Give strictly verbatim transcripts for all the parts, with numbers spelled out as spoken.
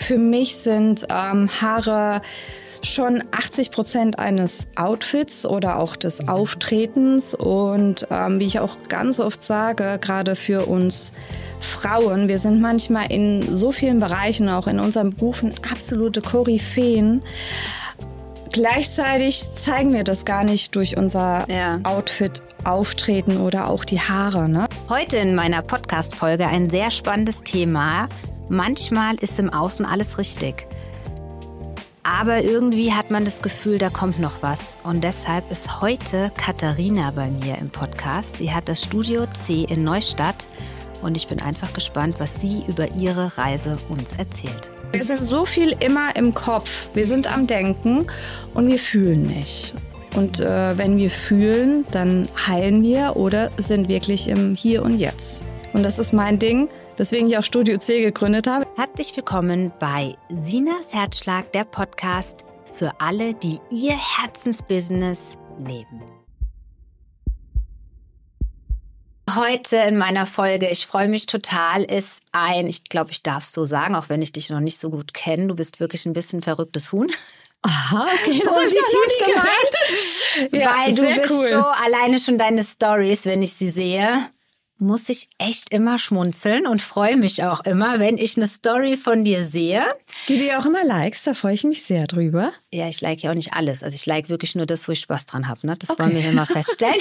Für mich sind ähm, Haare schon achtzig Prozent eines Outfits oder auch des Auftretens. Und ähm, wie ich auch ganz oft sage, gerade für uns Frauen, wir sind manchmal in so vielen Bereichen, auch in unseren Berufen, absolute Koryphäen. Gleichzeitig zeigen wir das gar nicht durch unser ja. Outfit, Auftreten oder auch die Haare. Ne? Heute in meiner Podcast-Folge ein sehr spannendes Thema. Manchmal ist im Außen alles richtig. Aber irgendwie hat man das Gefühl, da kommt noch was. Und deshalb ist heute Katharina bei mir im Podcast. Sie hat das Studio C in Neustadt. Und ich bin einfach gespannt, was sie über ihre Reise uns erzählt. Wir sind so viel immer im Kopf. Wir sind am Denken und wir fühlen nicht. Und äh, wenn wir fühlen, dann heilen wir oder sind wirklich im Hier und Jetzt. Und das ist mein Ding, weswegen ich auch Studio C gegründet habe. Herzlich willkommen bei Sinas Herzschlag, der Podcast für alle, die ihr Herzensbusiness leben. Heute in meiner Folge, ich freue mich total, ist ein, ich glaube, ich darf es so sagen, auch wenn ich dich noch nicht so gut kenne, du bist wirklich ein bisschen verrücktes Huhn. Aha, okay, das positiv gemeint. Ja, weil du bist cool. So alleine schon deine Stories, wenn ich sie sehe, muss ich echt immer schmunzeln und freue mich auch immer, wenn ich eine Story von dir sehe. Die du ja auch immer likest, da freue ich mich sehr drüber. Ja, ich like ja auch nicht alles. Also ich like wirklich nur das, wo ich Spaß dran habe. Ne? Das okay. wollen wir hier mal feststellen.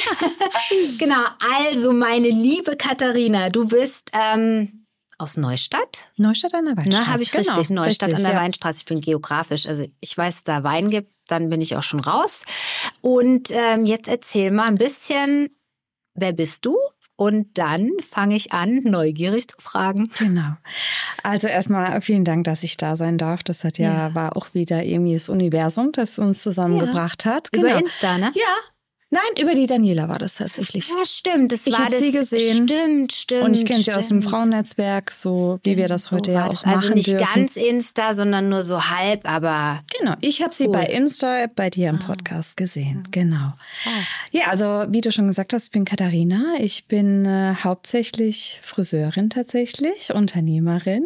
Genau, also meine liebe Katharina, du bist ähm, aus Neustadt. Neustadt an der Weinstraße. Ne, habe ich genau, richtig, Neustadt richtig, an der ja. Weinstraße. Ich bin geografisch, also ich weiß, da Wein gibt, dann bin ich auch schon raus. Und ähm, jetzt erzähl mal ein bisschen, wer bist du? Und dann fange ich an, neugierig zu fragen. Genau. Also erstmal vielen Dank, dass ich da sein darf. Das hat ja, ja. war auch wieder irgendwie das Universum, das uns zusammengebracht ja. hat. Genau. Über genau. Insta, ne? Ja. Nein, über die Daniela war das tatsächlich. Ja, stimmt. Das ich habe sie gesehen. Stimmt, stimmt. Und ich kenne sie aus dem stimmt. Frauennetzwerk, so wie wir das so heute ja auch das. machen Also nicht dürfen. ganz Insta, sondern nur so halb, aber genau. Ich habe sie cool. bei Insta, bei dir im Podcast gesehen. Genau. Was? Ja, also wie du schon gesagt hast, ich bin Katharina. Ich bin äh, hauptsächlich Friseurin tatsächlich, Unternehmerin.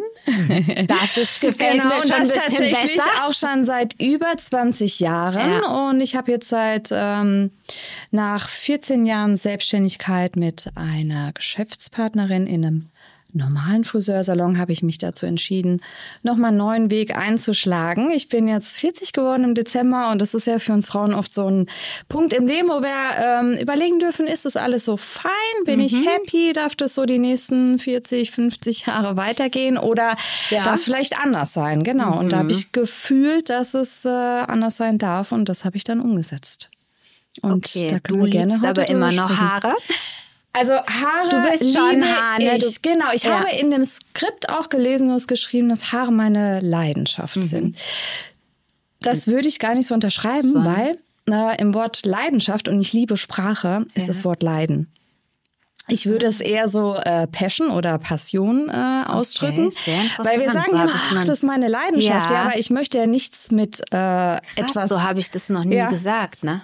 Das ist, gefällt genau, mir schon ein bisschen tatsächlich besser. Auch schon seit über zwanzig Jahren. Ja. Und ich habe jetzt seit ähm, nach vierzehn Jahren Selbstständigkeit mit einer Geschäftspartnerin in einem normalen Friseursalon habe ich mich dazu entschieden, nochmal einen neuen Weg einzuschlagen. Ich bin jetzt vierzig geworden im Dezember und das ist ja für uns Frauen oft so ein Punkt im Leben, wo wir ähm, überlegen dürfen, ist das alles so fein? Bin mhm. ich happy? Darf das so die nächsten vierzig, fünfzig Jahre weitergehen oder ja. darf es vielleicht anders sein? Genau. Mhm. Und da habe ich gefühlt, dass es äh, anders sein darf und das habe ich dann umgesetzt. Und okay, da können du wir gerne liebst aber immer noch sprechen. Haare? Also Haare du bist schon liebe Haar, ne? ich. Du, genau, ich ja. habe in dem Skript auch gelesen, du hast geschrieben, dass Haare meine Leidenschaft mhm. sind. Das würde ich gar nicht so unterschreiben, so. weil äh, im Wort Leidenschaft, und ich liebe Sprache, ist ja. das Wort Leiden. Ich würde es eher so äh, Passion oder Passion äh, ausdrücken, okay, sehr interessant. Weil wir sagen so immer, ach, das ist meine Leidenschaft, ja. ja, aber ich möchte ja nichts mit äh, Krass, etwas... so habe ich das noch nie ja. gesagt, ne?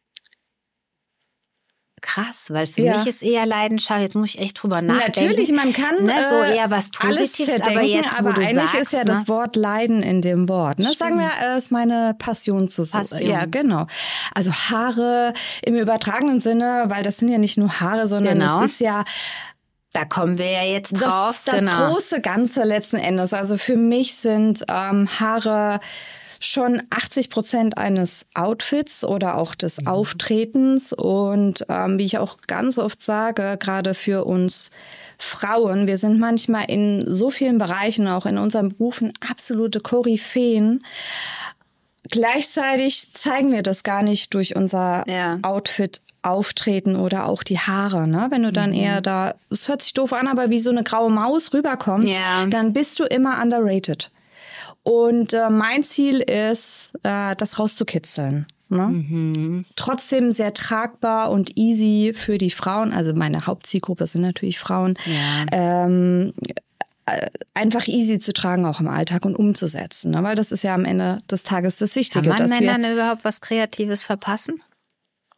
Krass, weil für ja. mich ist eher Leidenschaft, jetzt muss ich echt drüber nachdenken. Natürlich, man kann ne, so äh, eher was Positives, aber jetzt, wo aber du eigentlich sagst, ist ja ne? das Wort Leiden in dem Wort. Ne? Sagen wir, es ist meine Passion zu Passion. Ja, genau. Also Haare im übertragenen Sinne, weil das sind ja nicht nur Haare, sondern genau. es ist ja... Da kommen wir ja jetzt drauf. Das, das genau. große Ganze letzten Endes. Also für mich sind ähm, Haare... schon achtzig Prozent eines Outfits oder auch des mhm. Auftretens. Und ähm, wie ich auch ganz oft sage, gerade für uns Frauen, wir sind manchmal in so vielen Bereichen, auch in unseren Berufen, absolute Koryphäen. Gleichzeitig zeigen wir das gar nicht durch unser ja. Outfit, Auftreten oder auch die Haare. Ne? Wenn du dann mhm. eher da, es hört sich doof an, aber wie so eine graue Maus rüberkommst, ja. dann bist du immer underrated. Und äh, mein Ziel ist, äh, das rauszukitzeln. Ne? Mhm. Trotzdem sehr tragbar und easy für die Frauen. Also meine Hauptzielgruppe sind natürlich Frauen. Ja. Ähm, äh, einfach easy zu tragen, auch im Alltag und umzusetzen. Ne? Weil das ist ja am Ende des Tages das Wichtige. Kann man dass Männern wir überhaupt was Kreatives verpassen?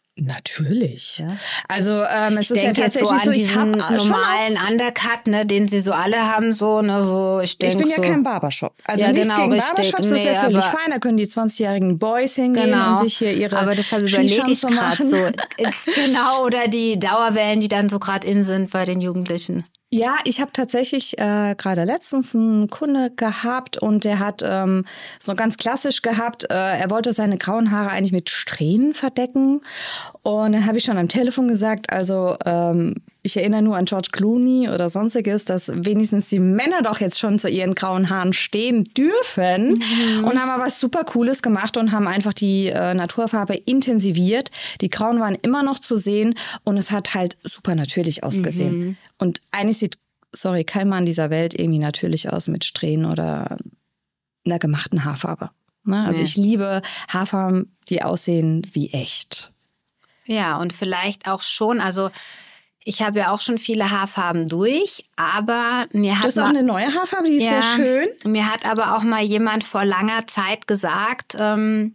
Natürlich. Ja. Also ähm, es ich ist ja denke jetzt so tatsächlich an so, ich diesen habe normalen Undercut, ne, den sie so alle haben, so, ne, wo ich denke Ich bin ja so, kein Barbershop. Also ja, nichts genau, gegen richtig. Barbershops, das ist Nee, ja völlig aber- fein. Da können die zwanzigjährigen Boys hingehen Genau, und sich hier ihre aber deshalb überlege Shishan ich zu gerade machen. so, äh, genau, oder die Dauerwellen, die dann so gerade in sind bei den Jugendlichen. Ja, ich habe tatsächlich äh, gerade letztens einen Kunde gehabt und der hat ähm, so ganz klassisch gehabt, äh, er wollte seine grauen Haare eigentlich mit Strähnen verdecken. Und dann habe ich schon am Telefon gesagt, also ähm, ich erinnere nur an George Clooney oder sonstiges, dass wenigstens die Männer doch jetzt schon zu ihren grauen Haaren stehen dürfen. Mhm. Und haben aber was super Cooles gemacht und haben einfach die äh, Naturfarbe intensiviert. Die Grauen waren immer noch zu sehen und es hat halt super natürlich ausgesehen. Mhm. Und eigentlich sieht, sorry, kein Mann dieser Welt irgendwie natürlich aus mit Strähnen oder einer gemachten Haarfarbe. Ne? Also nee. Ich liebe Haarfarben, die aussehen wie echt. Ja, und vielleicht auch schon, also ich habe ja auch schon viele Haarfarben durch, aber mir hat... Du hast auch eine neue Haarfarbe, die ist ja, sehr schön. Mir hat aber auch mal jemand vor langer Zeit gesagt, ähm,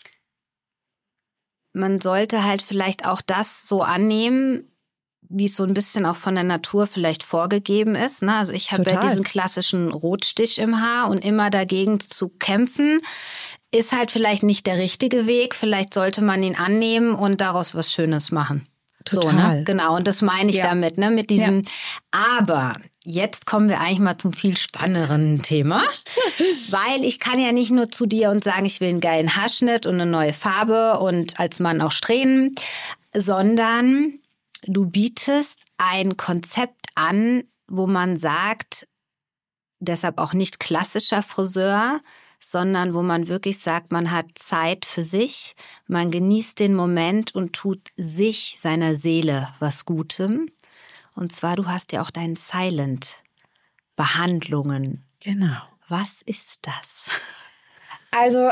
man sollte halt vielleicht auch das so annehmen, wie es so ein bisschen auch von der Natur vielleicht vorgegeben ist. Ne? Also ich habe ja diesen klassischen Rotstich im Haar und immer dagegen zu kämpfen, ist halt vielleicht nicht der richtige Weg. Vielleicht sollte man ihn annehmen und daraus was Schönes machen. Total. So, ne? Genau, und das meine ich ja. damit, ne? Mit diesem. Ja. Aber jetzt kommen wir eigentlich mal zum viel spannenderen Thema. Weil ich kann ja nicht nur zu dir und sagen, ich will einen geilen Haarschnitt und eine neue Farbe und als Mann auch Strähnen, sondern du bietest ein Konzept an, wo man sagt, deshalb auch nicht klassischer Friseur, sondern wo man wirklich sagt, man hat Zeit für sich, man genießt den Moment und tut sich, seiner Seele was Gutem. Und zwar, du hast ja auch deinen Silent-Behandlungen. Genau. Was ist das? Also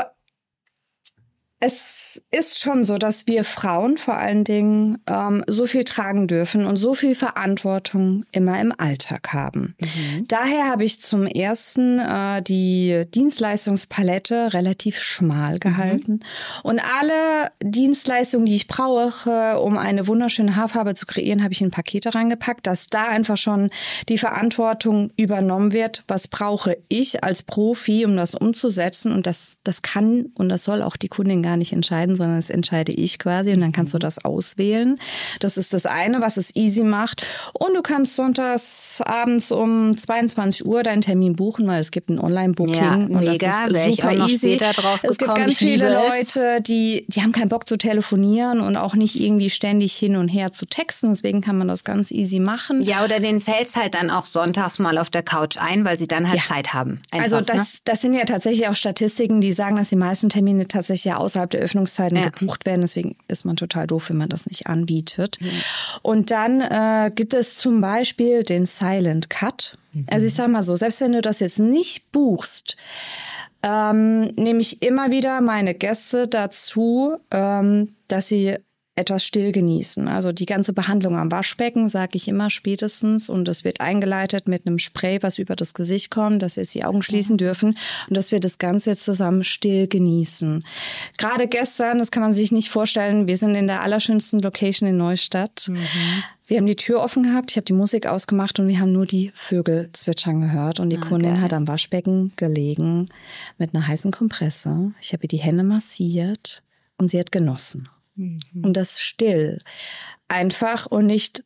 es ist schon so, dass wir Frauen vor allen Dingen ähm, so viel tragen dürfen und so viel Verantwortung immer im Alltag haben. Mhm. Daher habe ich zum ersten äh, die Dienstleistungspalette relativ schmal gehalten. Mhm. Und alle Dienstleistungen, die ich brauche, um eine wunderschöne Haarfarbe zu kreieren, habe ich in Pakete reingepackt, dass da einfach schon die Verantwortung übernommen wird. Was brauche ich als Profi, um das umzusetzen? Und das, das kann und das soll auch die Kundin gar nicht entscheiden, sondern das entscheide ich quasi und dann kannst du das auswählen. Das ist das eine, was es easy macht. Und du kannst sonntags abends um zweiundzwanzig Uhr deinen Termin buchen, weil es gibt ein Online-Booking. Ja, und mega, das ist super ich auch noch easy. Später drauf es gibt ganz viele Leute, die, die haben keinen Bock zu telefonieren und auch nicht irgendwie ständig hin und her zu texten. Deswegen kann man das ganz easy machen. Ja, oder denen fällt es halt dann auch sonntags mal auf der Couch ein, weil sie dann halt ja. Zeit haben. Einfach, also das, ne? das sind ja tatsächlich auch Statistiken, die sagen, dass die meisten Termine tatsächlich ja außerhalb der Öffnungszeiten ja. gebucht werden. Deswegen ist man total doof, wenn man das nicht anbietet. Mhm. Und dann äh, gibt es zum Beispiel den Silent Cut. Mhm. Also ich sag mal so, selbst wenn du das jetzt nicht buchst, ähm, nehme ich immer wieder meine Gäste dazu, ähm, dass sie etwas still genießen. Also die ganze Behandlung am Waschbecken sage ich immer spätestens und das wird eingeleitet mit einem Spray, was über das Gesicht kommt, dass wir jetzt die Augen schließen dürfen und dass wir das Ganze jetzt zusammen still genießen. Gerade gestern, das kann man sich nicht vorstellen, wir sind in der allerschönsten Location in Neustadt. Mhm. Wir haben die Tür offen gehabt, ich habe die Musik ausgemacht und wir haben nur die Vögel zwitschern gehört. Und die ah, Kundin geil. hat am Waschbecken gelegen mit einer heißen Kompresse. Ich habe ihr die Hände massiert und sie hat genossen. Mhm. Und das still. Einfach und nicht...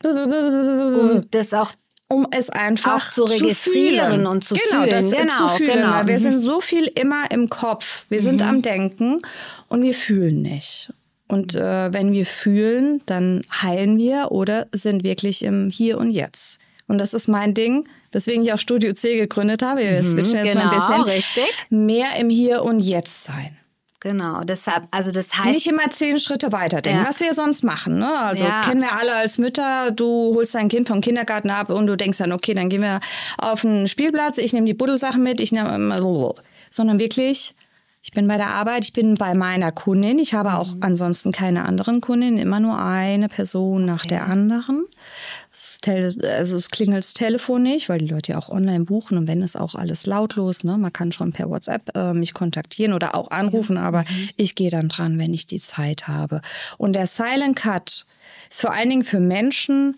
Um das auch um es einfach auch zu registrieren zu und zu genau, fühlen. Das genau, zu fühlen. Genau. Weil wir mhm. sind so viel immer im Kopf. Wir mhm. sind am Denken und wir fühlen nicht. Und äh, wenn wir fühlen, dann heilen wir oder sind wirklich im Hier und Jetzt. Und das ist mein Ding, weswegen ich auch Studio C gegründet habe. Wir mhm, switchen jetzt genau, mal ein bisschen. Richtig. Mehr im Hier und Jetzt sein. Genau, deshalb, also das heißt... Nicht immer zehn Schritte weiterdenken, ja. was wir sonst machen. Ne? Also ja. kennen wir alle als Mütter, du holst dein Kind vom Kindergarten ab und du denkst dann, okay, dann gehen wir auf den Spielplatz, ich nehme die Buddelsachen mit, ich nehme... Sondern wirklich Ich bin bei der Arbeit, ich bin bei meiner Kundin. Ich habe auch mhm. ansonsten keine anderen Kundinnen, immer nur eine Person nach okay. der anderen. Es, also es klingelt das Telefon nicht, weil die Leute ja auch online buchen und wenn ist auch alles lautlos. Ne? Man kann schon per WhatsApp äh, mich kontaktieren oder auch anrufen, aber mhm. ich gehe dann dran, wenn ich die Zeit habe. Und der Silent Cut ist vor allen Dingen für Menschen,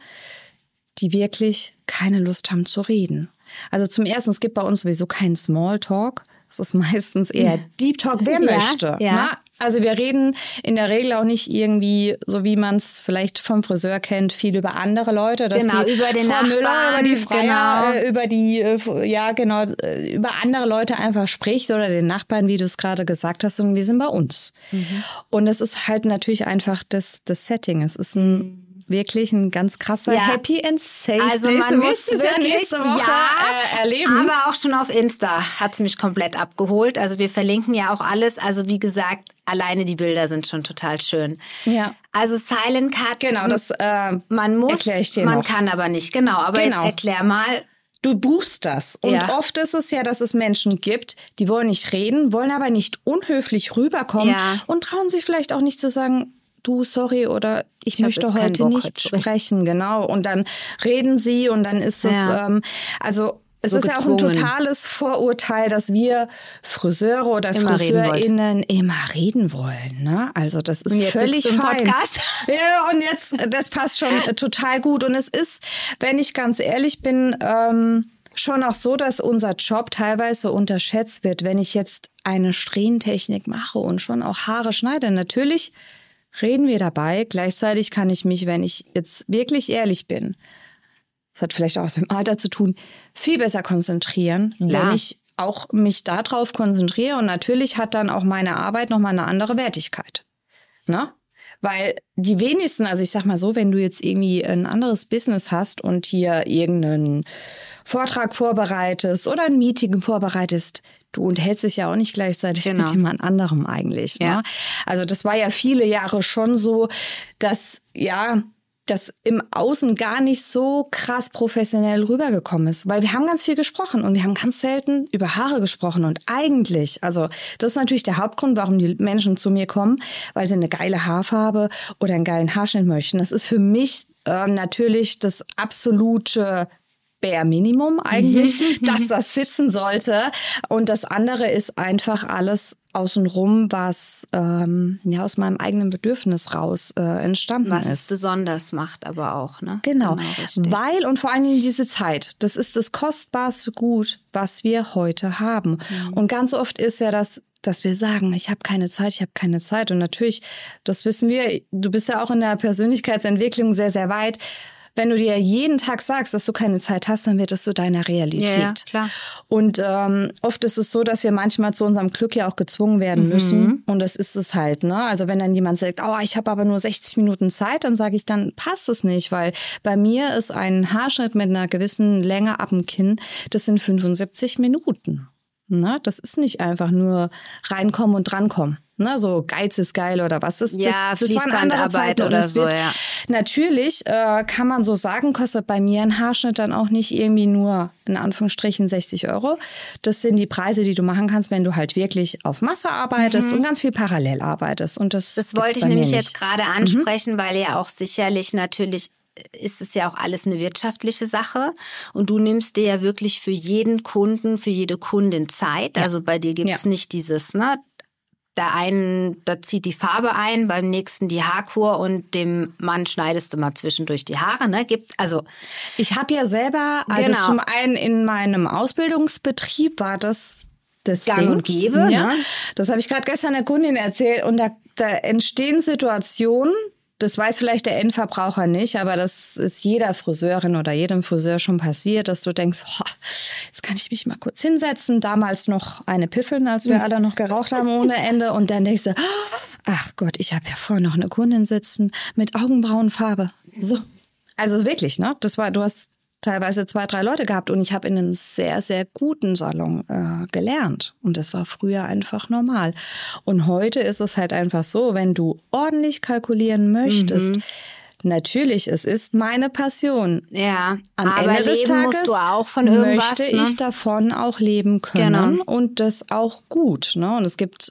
die wirklich keine Lust haben zu reden. Also zum Ersten, es gibt bei uns sowieso keinen Smalltalk. Es ist meistens eher Deep Talk, wer ja, möchte. Ja. Na? Also wir reden in der Regel auch nicht irgendwie, so wie man es vielleicht vom Friseur kennt, viel über andere Leute. Dass genau, über den Frau Nachbarn, Müller, über die Freier, genau. äh, über die, äh, ja genau, äh, über andere Leute einfach spricht oder den Nachbarn, wie du es gerade gesagt hast, und wir sind bei uns. Mhm. Und es ist halt natürlich einfach das, das Setting. Es ist ein mhm. wirklich ein ganz krasser ja. Happy and Safe. Also man muss wirklich, nächste Woche ja, äh, erleben. Aber auch schon auf Insta hat es mich komplett abgeholt. Also wir verlinken ja auch alles. Also wie gesagt, alleine die Bilder sind schon total schön. Ja. Also Silent Cut. Genau, das äh, man muss, erkläre ich dir man noch. kann aber nicht. Genau, aber genau. jetzt erklär mal. Du buchst das. Und ja. oft ist es ja, dass es Menschen gibt, die wollen nicht reden, wollen aber nicht unhöflich rüberkommen ja. und trauen sich vielleicht auch nicht zu sagen, du, sorry, oder ich, ich möchte heute nicht sprechen, genau. Und dann reden sie und dann ist es, ja. ähm, also es so ist gezwungen. Ja auch ein totales Vorurteil, dass wir Friseure oder immer FriseurInnen reden immer reden wollen. Ne? Also das ist und jetzt völlig fein. Podcast. Ja, und jetzt, das passt schon total gut. Und es ist, wenn ich ganz ehrlich bin, ähm, schon auch so, dass unser Job teilweise unterschätzt wird. Wenn ich jetzt eine Strähnentechnik mache und schon auch Haare schneide, natürlich reden wir dabei. Gleichzeitig kann ich mich, wenn ich jetzt wirklich ehrlich bin, das hat vielleicht auch was mit dem Alter zu tun, viel besser konzentrieren, ja. wenn ich auch mich darauf konzentriere. Und natürlich hat dann auch meine Arbeit nochmal eine andere Wertigkeit. Ne? Weil die wenigsten, also ich sag mal so, wenn du jetzt irgendwie ein anderes Business hast und hier irgendeinen Vortrag vorbereitest oder ein Meeting vorbereitest, du unterhältst dich ja auch nicht gleichzeitig genau. mit jemand anderem eigentlich. Ne? Ja. Also das war ja viele Jahre schon so, dass ja das im Außen gar nicht so krass professionell rübergekommen ist. Weil wir haben ganz viel gesprochen und wir haben ganz selten über Haare gesprochen. Und eigentlich, also das ist natürlich der Hauptgrund, warum die Menschen zu mir kommen, weil sie eine geile Haarfarbe oder einen geilen Haarschnitt möchten. Das ist für mich äh, natürlich das absolute Bare Minimum eigentlich, dass das sitzen sollte. Und das andere ist einfach alles außenrum, was ähm, ja aus meinem eigenen Bedürfnis raus äh, entstanden was ist. Was es besonders macht aber auch, ne? Genau, genau weil und vor allen Dingen diese Zeit, das ist das kostbarste Gut, was wir heute haben. Mhm. Und ganz oft ist ja das, dass wir sagen, ich habe keine Zeit, ich habe keine Zeit. Und natürlich, das wissen wir, du bist ja auch in der Persönlichkeitsentwicklung sehr, sehr weit. Wenn du dir jeden Tag sagst, dass du keine Zeit hast, dann wird es zu deiner Realität. Ja, ja, klar. Und ähm, oft ist es so, dass wir manchmal zu unserem Glück ja auch gezwungen werden mhm. müssen. Und das ist es halt. Ne? Also wenn dann jemand sagt, oh, ich habe aber nur sechzig Minuten Zeit, dann sage ich, dann passt es nicht. Weil bei mir ist ein Haarschnitt mit einer gewissen Länge ab dem Kinn, das sind fünfundsiebzig Minuten. Na, das ist nicht einfach nur reinkommen und drankommen. Ne, so Geiz ist geil oder was. Das, ja, das, das Fließbandarbeit oder so, wird, ja. Natürlich äh, kann man so sagen, kostet bei mir ein Haarschnitt dann auch nicht irgendwie nur in Anführungsstrichen sechzig Euro. Das sind die Preise, die du machen kannst, wenn du halt wirklich auf Masse arbeitest mhm. und ganz viel parallel arbeitest. Und das, das wollte ich nämlich jetzt gerade ansprechen, mhm. weil ja auch sicherlich natürlich ist es ja auch alles eine wirtschaftliche Sache und du nimmst dir ja wirklich für jeden Kunden, für jede Kundin Zeit. Ja. Also bei dir gibt es ja. nicht dieses, ne? Der einen, da zieht die Farbe ein, beim nächsten die Haarkur und dem Mann schneidest du mal zwischendurch die Haare. Ne? Gibt, also ich habe ja selber, also genau. zum einen in meinem Ausbildungsbetrieb war das das Gang Ding. und Gäbe. Ja. Ne? Das habe ich gerade gestern der Kundin erzählt und da, da entstehen Situationen, das weiß vielleicht der Endverbraucher nicht, aber das ist jeder Friseurin oder jedem Friseur schon passiert, dass du denkst, oh, jetzt kann ich mich mal kurz hinsetzen. Damals noch eine Piffeln, als wir alle noch geraucht haben ohne Ende. Und dann denkst du, ach Gott, ich habe ja vorher noch eine Kundin sitzen mit Augenbrauenfarbe. So, also wirklich, ne? Das war, du hast teilweise zwei, drei Leute gehabt und ich habe in einem sehr, sehr guten Salon äh, gelernt. Und das war früher einfach normal. Und heute ist es halt einfach so, wenn du ordentlich kalkulieren möchtest, mhm. natürlich, es ist meine Passion. Ja, Am aber Ende des leben Tages musst du auch von irgendwas, möchte ne? ich davon auch leben können genau. und das auch gut. Ne? Und es gibt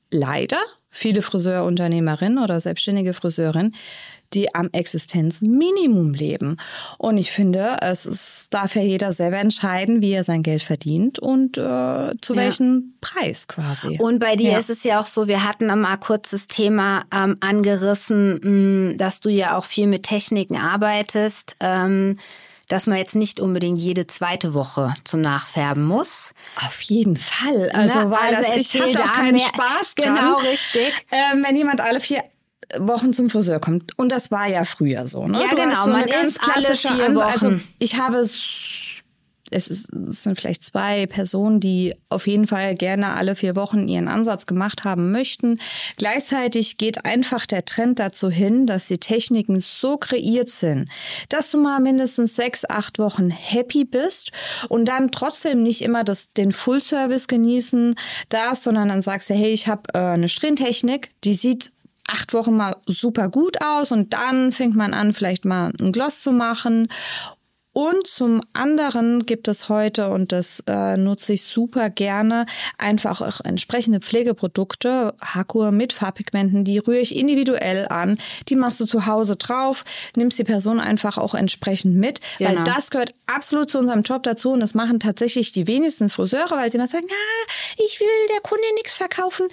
leider viele Friseurunternehmerinnen oder selbstständige Friseurinnen, die am Existenzminimum leben. Und ich finde, es ist, darf ja jeder selber entscheiden, wie er sein Geld verdient und äh, zu ja. welchem Preis quasi. Und bei dir ja. ist es ja auch so, wir hatten mal kurz das Thema ähm, angerissen, mh, dass du ja auch viel mit Techniken arbeitest, ähm, dass man jetzt nicht unbedingt jede zweite Woche zum Nachfärben muss. Auf jeden Fall. Also, Na, weil also das, ich habe doch keinen mehr, Spaß dran. Genau, richtig. Äh, wenn jemand alle vier Wochen zum Friseur kommt. Und das war ja früher so. Ne? Ja, du genau. hast so man eine ganz ist alle klassische vier Ans- Wochen. Also ich habe, es, ist, es sind vielleicht zwei Personen, die auf jeden Fall gerne alle vier Wochen ihren Ansatz gemacht haben möchten. Gleichzeitig geht einfach der Trend dazu hin, dass die Techniken so kreiert sind, dass du mal mindestens sechs, acht Wochen happy bist und dann trotzdem nicht immer das, den Full-Service genießen darfst, sondern dann sagst du, hey, ich habe äh, eine Strähntechnik, die sieht acht Wochen mal super gut aus und dann fängt man an, vielleicht mal einen Gloss zu machen. Und zum anderen gibt es heute, und das äh, nutze ich super gerne, einfach auch entsprechende Pflegeprodukte, Haarkur mit Farbpigmenten, die rühre ich individuell an. Die machst du zu Hause drauf, nimmst die Person einfach auch entsprechend mit, genau. weil das gehört absolut zu unserem Job dazu und das machen tatsächlich die wenigsten Friseure, weil sie immer sagen, ah, ich will der Kunde nichts verkaufen.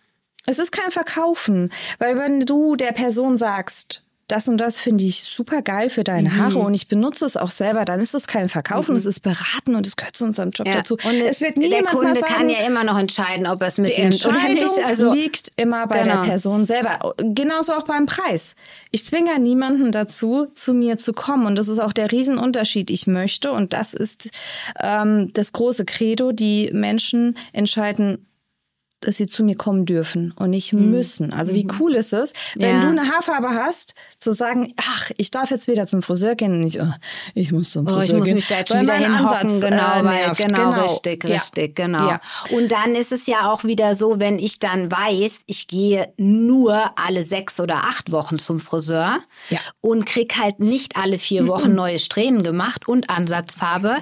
Es ist kein Verkaufen, weil wenn du der Person sagst, das und das finde ich super geil für deine mhm. Haare und ich benutze es auch selber, dann ist es kein Verkaufen, mhm. es ist Beraten und es gehört zu unserem Job ja. dazu. Und es wird niemand der Kunde sagen, kann ja immer noch entscheiden, ob er es mitnimmt oder nicht. Die Also liegt immer bei genau. der Person selber. Genauso auch beim Preis. Ich zwinge ja niemanden dazu, zu mir zu kommen und das ist auch der Riesenunterschied. Ich möchte, und das ist ähm, das große Credo, die Menschen entscheiden, dass sie zu mir kommen dürfen und nicht mhm. müssen. Also wie cool ist es, wenn ja. du eine Haarfarbe hast, zu sagen, ach, ich darf jetzt wieder zum Friseur gehen und nicht, oh, ich muss zum Friseur gehen. Oh, ich muss mich da jetzt schon wieder hinhocken. Genau, äh, weil, genau, genau, richtig, ja. richtig, genau. Ja. Und dann ist es ja auch wieder so, wenn ich dann weiß, ich gehe nur alle sechs oder acht Wochen zum Friseur ja. und krieg halt nicht alle vier Wochen mhm. neue Strähnen gemacht und Ansatzfarbe.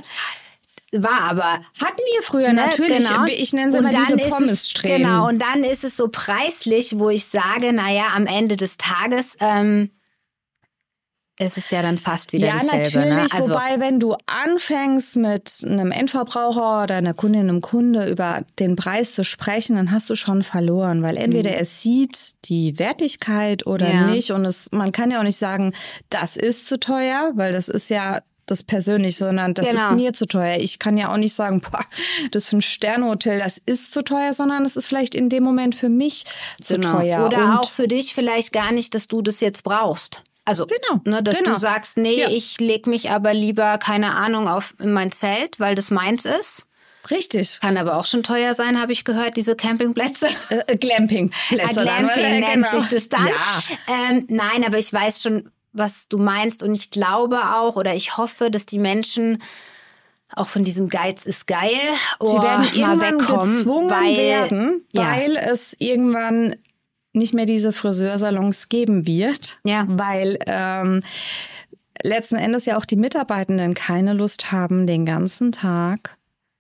War aber. Hatten wir früher ne, natürlich. Genau. Ich nenne sie immer diese Pommessträhnen. Genau, und dann ist es so preislich, wo ich sage, naja, am Ende des Tages ähm, ist es ja dann fast wieder ja, dasselbe. Ja, natürlich, ne? also, wobei, wenn du anfängst mit einem Endverbraucher oder einer Kundin, einem Kunde über den Preis zu sprechen, dann hast du schon verloren, weil entweder er sieht die Wertigkeit oder ja. nicht und es, man kann ja auch nicht sagen, das ist zu teuer, weil das ist ja das persönlich, sondern das genau. ist mir zu teuer. Ich kann ja auch nicht sagen, boah, das Fünf-Sterne-Hotel, das ist zu teuer, sondern das ist vielleicht in dem Moment für mich zu genau. teuer. Oder und auch für dich vielleicht gar nicht, dass du das jetzt brauchst. Also, genau, ne, dass genau. du sagst, nee, ja. ich leg mich aber lieber, keine Ahnung, auf in mein Zelt, weil das meins ist. Richtig. Kann aber auch schon teuer sein, habe ich gehört, diese Campingplätze. Äh, Glampingplätze. Ah, Glamping dann, nennt genau. sich das dann. Ja. Ähm, nein, aber ich weiß schon, was du meinst und ich glaube auch oder ich hoffe, dass die Menschen auch von diesem Geiz ist geil oh, sie werden irgendwann wegkommen, gezwungen weil, werden, weil ja. es irgendwann nicht mehr diese Friseursalons geben wird, ja. weil ähm, letzten Endes ja auch die Mitarbeitenden keine Lust haben, den ganzen Tag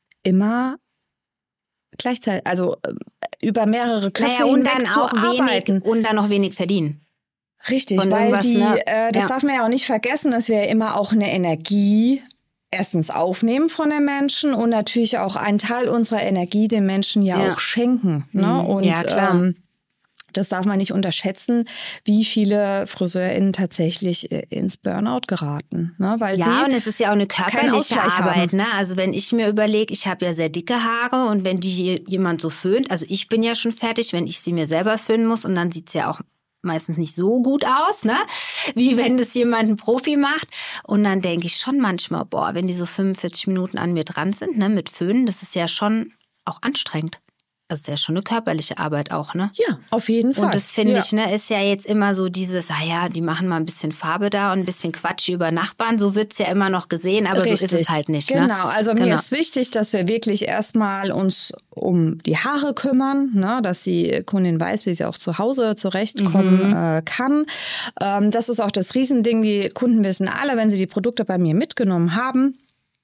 immer gleichzeitig, also über mehrere Köpfe naja, und hinweg dann zu auch arbeiten. Wenig, und dann noch wenig verdienen. Richtig, weil die, ne? äh, das ja. darf man ja auch nicht vergessen, dass wir ja immer auch eine Energie erstens aufnehmen von den Menschen und natürlich auch einen Teil unserer Energie den Menschen ja, ja. auch schenken. Ne? Und ja, klar. Ähm, das darf man nicht unterschätzen, wie viele FriseurInnen tatsächlich ins Burnout geraten. Ne? Weil ja, sie und es ist ja auch eine körperliche Arbeit. Ne? Also wenn ich mir überlege, ich habe ja sehr dicke Haare und wenn die jemand so föhnt, also ich bin ja schon fertig, wenn ich sie mir selber föhnen muss und dann sieht es ja auch meistens nicht so gut aus, ne? Wie wenn das jemand ein Profi macht. Und dann denke ich schon manchmal, boah, wenn die so fünfundvierzig Minuten an mir dran sind, ne, mit Föhnen, das ist ja schon auch anstrengend. Das ist ja schon eine körperliche Arbeit auch, ne? Ja, auf jeden Fall. Und das finde ja. ich, ne, ist ja jetzt immer so dieses, ah ja, die machen mal ein bisschen Farbe da und ein bisschen Quatsch über Nachbarn. So wird es ja immer noch gesehen, aber Richtig. so ist es halt nicht. Genau, ne? also genau. mir ist wichtig, dass wir wirklich erstmal uns um die Haare kümmern, ne, dass die Kundin weiß, wie sie auch zu Hause zurechtkommen mhm. äh, kann. Ähm, das ist auch das Riesending. Die Kunden wissen alle, wenn sie die Produkte bei mir mitgenommen haben,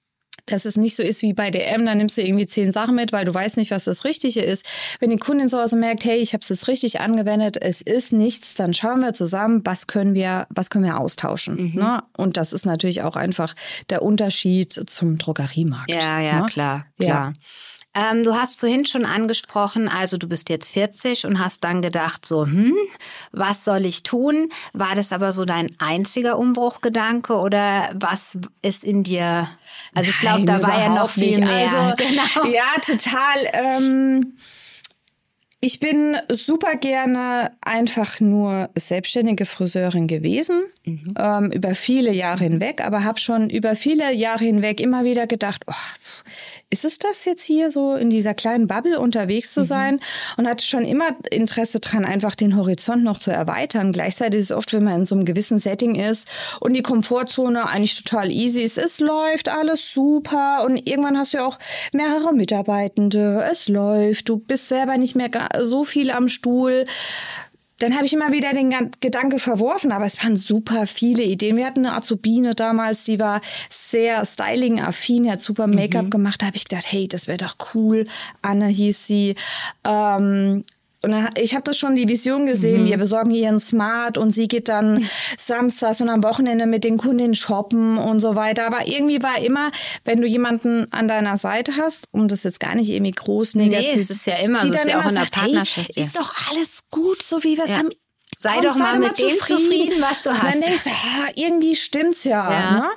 dass es nicht so ist wie bei D M, dann nimmst du irgendwie zehn Sachen mit, weil du weißt nicht, was das Richtige ist. Wenn die Kundin zu Hause merkt, hey, ich habe es jetzt richtig angewendet, es ist nichts, dann schauen wir zusammen, was können wir, was können wir austauschen. Mhm. Ne? Und das ist natürlich auch einfach der Unterschied zum Drogeriemarkt. Ja, ja, ne? klar, klar. Ja. Ähm, du hast vorhin schon angesprochen, also du bist jetzt vierzig und hast dann gedacht so, hm, was soll ich tun? War das aber so dein einziger Umbruchgedanke oder was ist in dir? Also ich glaube, da war ja noch viel mehr. Also, genau. Ja, total. Ähm, ich bin super gerne einfach nur selbstständige Friseurin gewesen, mhm. ähm, über viele Jahre hinweg, aber habe schon über viele Jahre hinweg immer wieder gedacht, oh, ist es das jetzt hier so in dieser kleinen Bubble unterwegs zu sein? Mhm. Und hatte schon immer Interesse dran, einfach den Horizont noch zu erweitern. Gleichzeitig ist es oft, wenn man in so einem gewissen Setting ist und die Komfortzone eigentlich total easy ist, es läuft alles super und irgendwann hast du ja auch mehrere Mitarbeitende, es läuft, du bist selber nicht mehr so viel am Stuhl. Dann habe ich immer wieder den Gedanke verworfen, aber es waren super viele Ideen. Wir hatten eine Azubine damals, die war sehr styling-affin, die hat super Make-up mhm. gemacht. Da habe ich gedacht, hey, das wäre doch cool. Anne hieß sie. Ähm, und dann, ich habe das schon die Vision gesehen, mhm. wir besorgen hier einen Smart und sie geht dann samstags und am Wochenende mit den Kundinnen shoppen und so weiter. Aber irgendwie war immer, wenn du jemanden an deiner Seite hast, um das jetzt gar nicht irgendwie groß negativ... Nee, es ist ja immer, die so dann ist ja immer auch in der sagt, Partnerschaft. Hey, ist doch alles gut, so wie wir es ja. haben. Sei Komm, doch mal sei mit dem zufrieden, zufrieden, was du hast. Und dann denkst du, ah, irgendwie stimmt's ja. ja. Ne?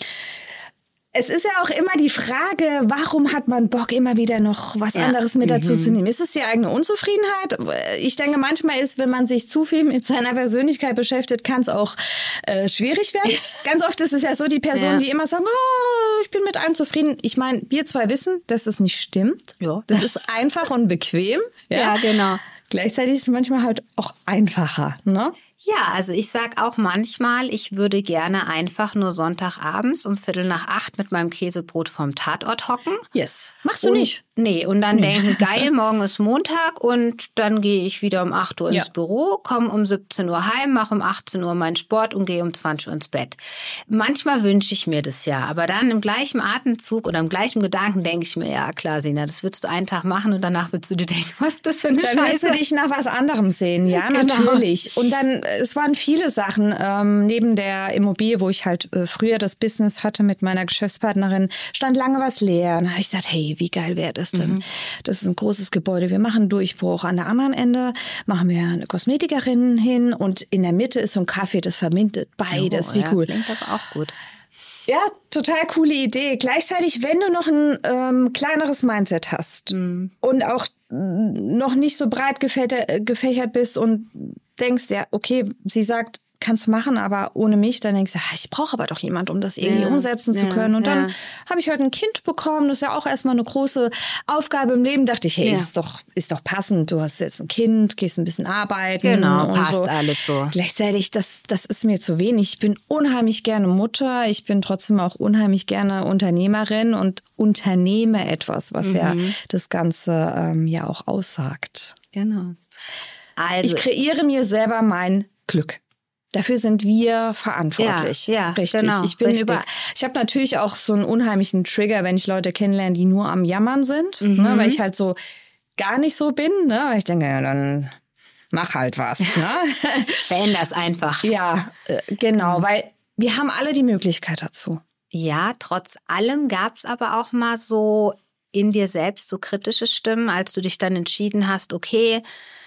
Es ist ja auch immer die Frage, warum hat man Bock, immer wieder noch was ja. anderes mit dazu mhm. zu nehmen? Ist es die eigene Unzufriedenheit? Ich denke, manchmal ist, wenn man sich zu viel mit seiner Persönlichkeit beschäftigt, kann es auch äh, schwierig werden. Ganz oft ist es ja so, die Personen, ja. die immer sagen, oh, ich bin mit allem zufrieden. Ich meine, wir zwei wissen, dass das nicht stimmt. Ja. Das ist einfach und bequem. Ja, ja genau. Gleichzeitig ist es manchmal halt auch einfacher, ne? Ja, also ich sag auch manchmal, ich würde gerne einfach nur Sonntagabends um Viertel nach acht mit meinem Käsebrot vom Tatort hocken. Yes. Machst du und, nicht? Nee, und dann nee. denken, geil, morgen ist Montag und dann gehe ich wieder um acht Uhr ins ja. Büro, komme um siebzehn Uhr heim, mache um achtzehn Uhr meinen Sport und gehe um zwanzig Uhr ins Bett. Manchmal wünsche ich mir das ja, aber dann im gleichen Atemzug oder im gleichen Gedanken denke ich mir, ja klar, Sina, das würdest du einen Tag machen und danach würdest du dir denken, was ist das für eine dann Scheiße? Dann wirst du dich nach was anderem sehen, ja, genau. natürlich. Und dann, es waren viele Sachen, ähm, neben der Immobilie, wo ich halt äh, früher das Business hatte mit meiner Geschäftspartnerin, stand lange was leer. Und da habe ich gesagt, hey, wie geil wäre das denn? Mhm. Das ist ein großes Gebäude, wir machen Durchbruch. An der anderen Ende machen wir eine Kosmetikerin hin und in der Mitte ist so ein Café, das verbindet beides. Oh, wie ja, cool. Klingt aber auch gut. Ja, total coole Idee. Gleichzeitig, wenn du noch ein ähm, kleineres Mindset hast mhm. und auch noch nicht so breit gefächert, gefächert bist und denkst, ja, okay, sie sagt, kannst du machen, aber ohne mich, dann denkst du, ich brauche aber doch jemand, um das irgendwie ja, umsetzen zu ja, können. Und dann ja. habe ich halt ein Kind bekommen. Das ist ja auch erstmal eine große Aufgabe im Leben. Dachte ich, hey, ja. ist doch, ist doch passend. Du hast jetzt ein Kind, gehst ein bisschen arbeiten. Genau, und passt so. alles so. Gleichzeitig, das, das ist mir zu wenig. Ich bin unheimlich gerne Mutter. Ich bin trotzdem auch unheimlich gerne Unternehmerin und unternehme etwas, was mhm. ja das Ganze ähm, ja auch aussagt. Genau. Also, ich kreiere mir selber mein Glück. Dafür sind wir verantwortlich. Ja, ja, richtig. Genau, ich bin richtig. über. Ich habe natürlich auch so einen unheimlichen Trigger, wenn ich Leute kennenlerne, die nur am Jammern sind, mhm. ne, weil ich halt so gar nicht so bin. Ne, weil ich denke, ja, dann mach halt was. Ne? Veränder's einfach. Ja, genau, mhm. weil wir haben alle die Möglichkeit dazu. Ja, trotz allem gab's aber auch mal so in dir selbst so kritische Stimmen, als du dich dann entschieden hast, okay,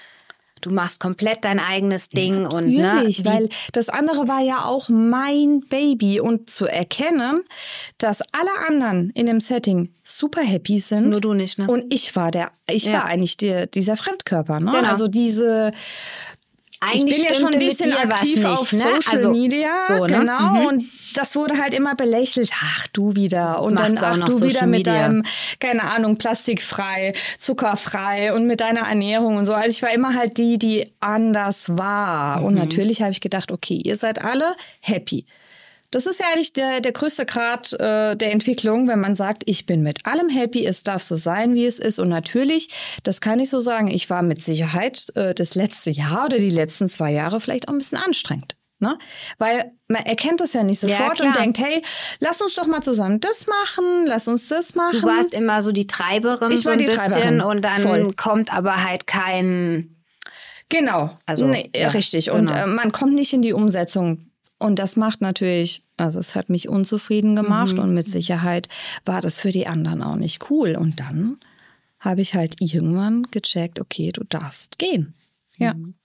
du machst komplett dein eigenes Ding. Ja, und natürlich, ne, weil das andere war ja auch mein Baby. Und zu erkennen, dass alle anderen in dem Setting super happy sind. Nur du nicht, ne? Und ich war der, ich ja. war eigentlich der, dieser Fremdkörper, ne? Genau. Also diese... Eigentlich ich bin ja schon ein bisschen aktiv nicht, auf ne? Social also, Media, so, ne? genau. Mhm. Und das wurde halt immer belächelt. Ach, du wieder. Und Machst dann, ach, noch du Social wieder mit Media. deinem, keine Ahnung, plastikfrei, zuckerfrei und mit deiner Ernährung und so. Also ich war immer halt die, die anders war. Mhm. Und natürlich habe ich gedacht, okay, ihr seid alle happy. Das ist ja eigentlich der, der größte Grad äh, der Entwicklung, wenn man sagt, ich bin mit allem happy, es darf so sein, wie es ist. Und natürlich, das kann ich so sagen, ich war mit Sicherheit äh, das letzte Jahr oder die letzten zwei Jahre vielleicht auch ein bisschen anstrengend. Ne? Weil man erkennt das ja nicht sofort ja, und denkt, hey, lass uns doch mal zusammen das machen, lass uns das machen. Du warst immer so die Treiberin ich so war ein die bisschen Treiberin. Und dann Voll. kommt aber halt kein... Genau, also, nee, ja, richtig. Genau. Und äh, man kommt nicht in die Umsetzung. Und das macht natürlich, also es hat mich unzufrieden gemacht mhm. und mit Sicherheit war das für die anderen auch nicht cool. Und dann habe ich halt irgendwann gecheckt, okay, du darfst gehen. Ja. Mhm.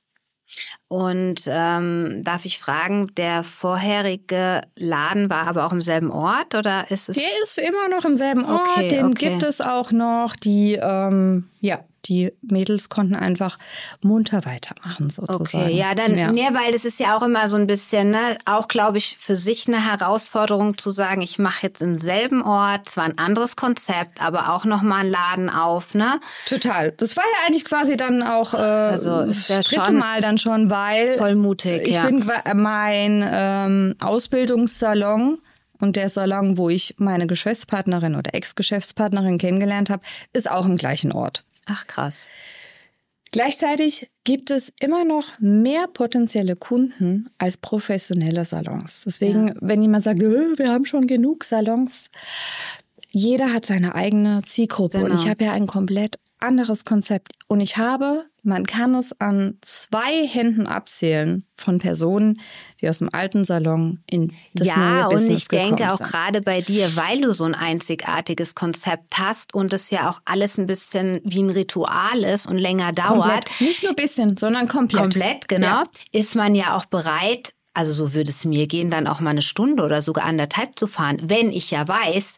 Und ähm, darf ich fragen, der vorherige Laden war aber auch im selben Ort oder ist es? Der ist immer noch im selben Ort, okay, den okay. gibt es auch noch. Die, ähm, ja, die Mädels konnten einfach munter weitermachen sozusagen. Okay, ja, dann, ja. Nee, weil das ist ja auch immer so ein bisschen, ne, auch glaube ich für sich eine Herausforderung zu sagen, ich mache jetzt im selben Ort zwar ein anderes Konzept, aber auch nochmal einen Laden auf, ne? Total. Das war ja eigentlich quasi dann auch äh, also ist ja das dritte Mal dann schon, weil voll mutig, ich ja. bin mein ähm, Ausbildungssalon und der Salon, wo ich meine Geschäftspartnerin oder Ex-Geschäftspartnerin kennengelernt habe, ist auch im gleichen Ort. Ach, krass. Gleichzeitig gibt es immer noch mehr potenzielle Kunden als professionelle Salons. Deswegen, ja. wenn jemand sagt, wir haben schon genug Salons, jeder hat seine eigene Zielgruppe. Genau. Und ich habe ja ein komplett anderes Konzept. Und ich habe, man kann es an zwei Händen abzählen von Personen, die aus dem alten Salon in das ja, neue Business und ich denke sind. auch gerade bei dir, weil du so ein einzigartiges Konzept hast und es ja auch alles ein bisschen wie ein Ritual ist und länger dauert. Komplett. Nicht nur ein bisschen, sondern komplett. Komplett, genau. Ja. Ist man ja auch bereit, also so würde es mir gehen, dann auch mal eine Stunde oder sogar anderthalb zu fahren, wenn ich ja weiß,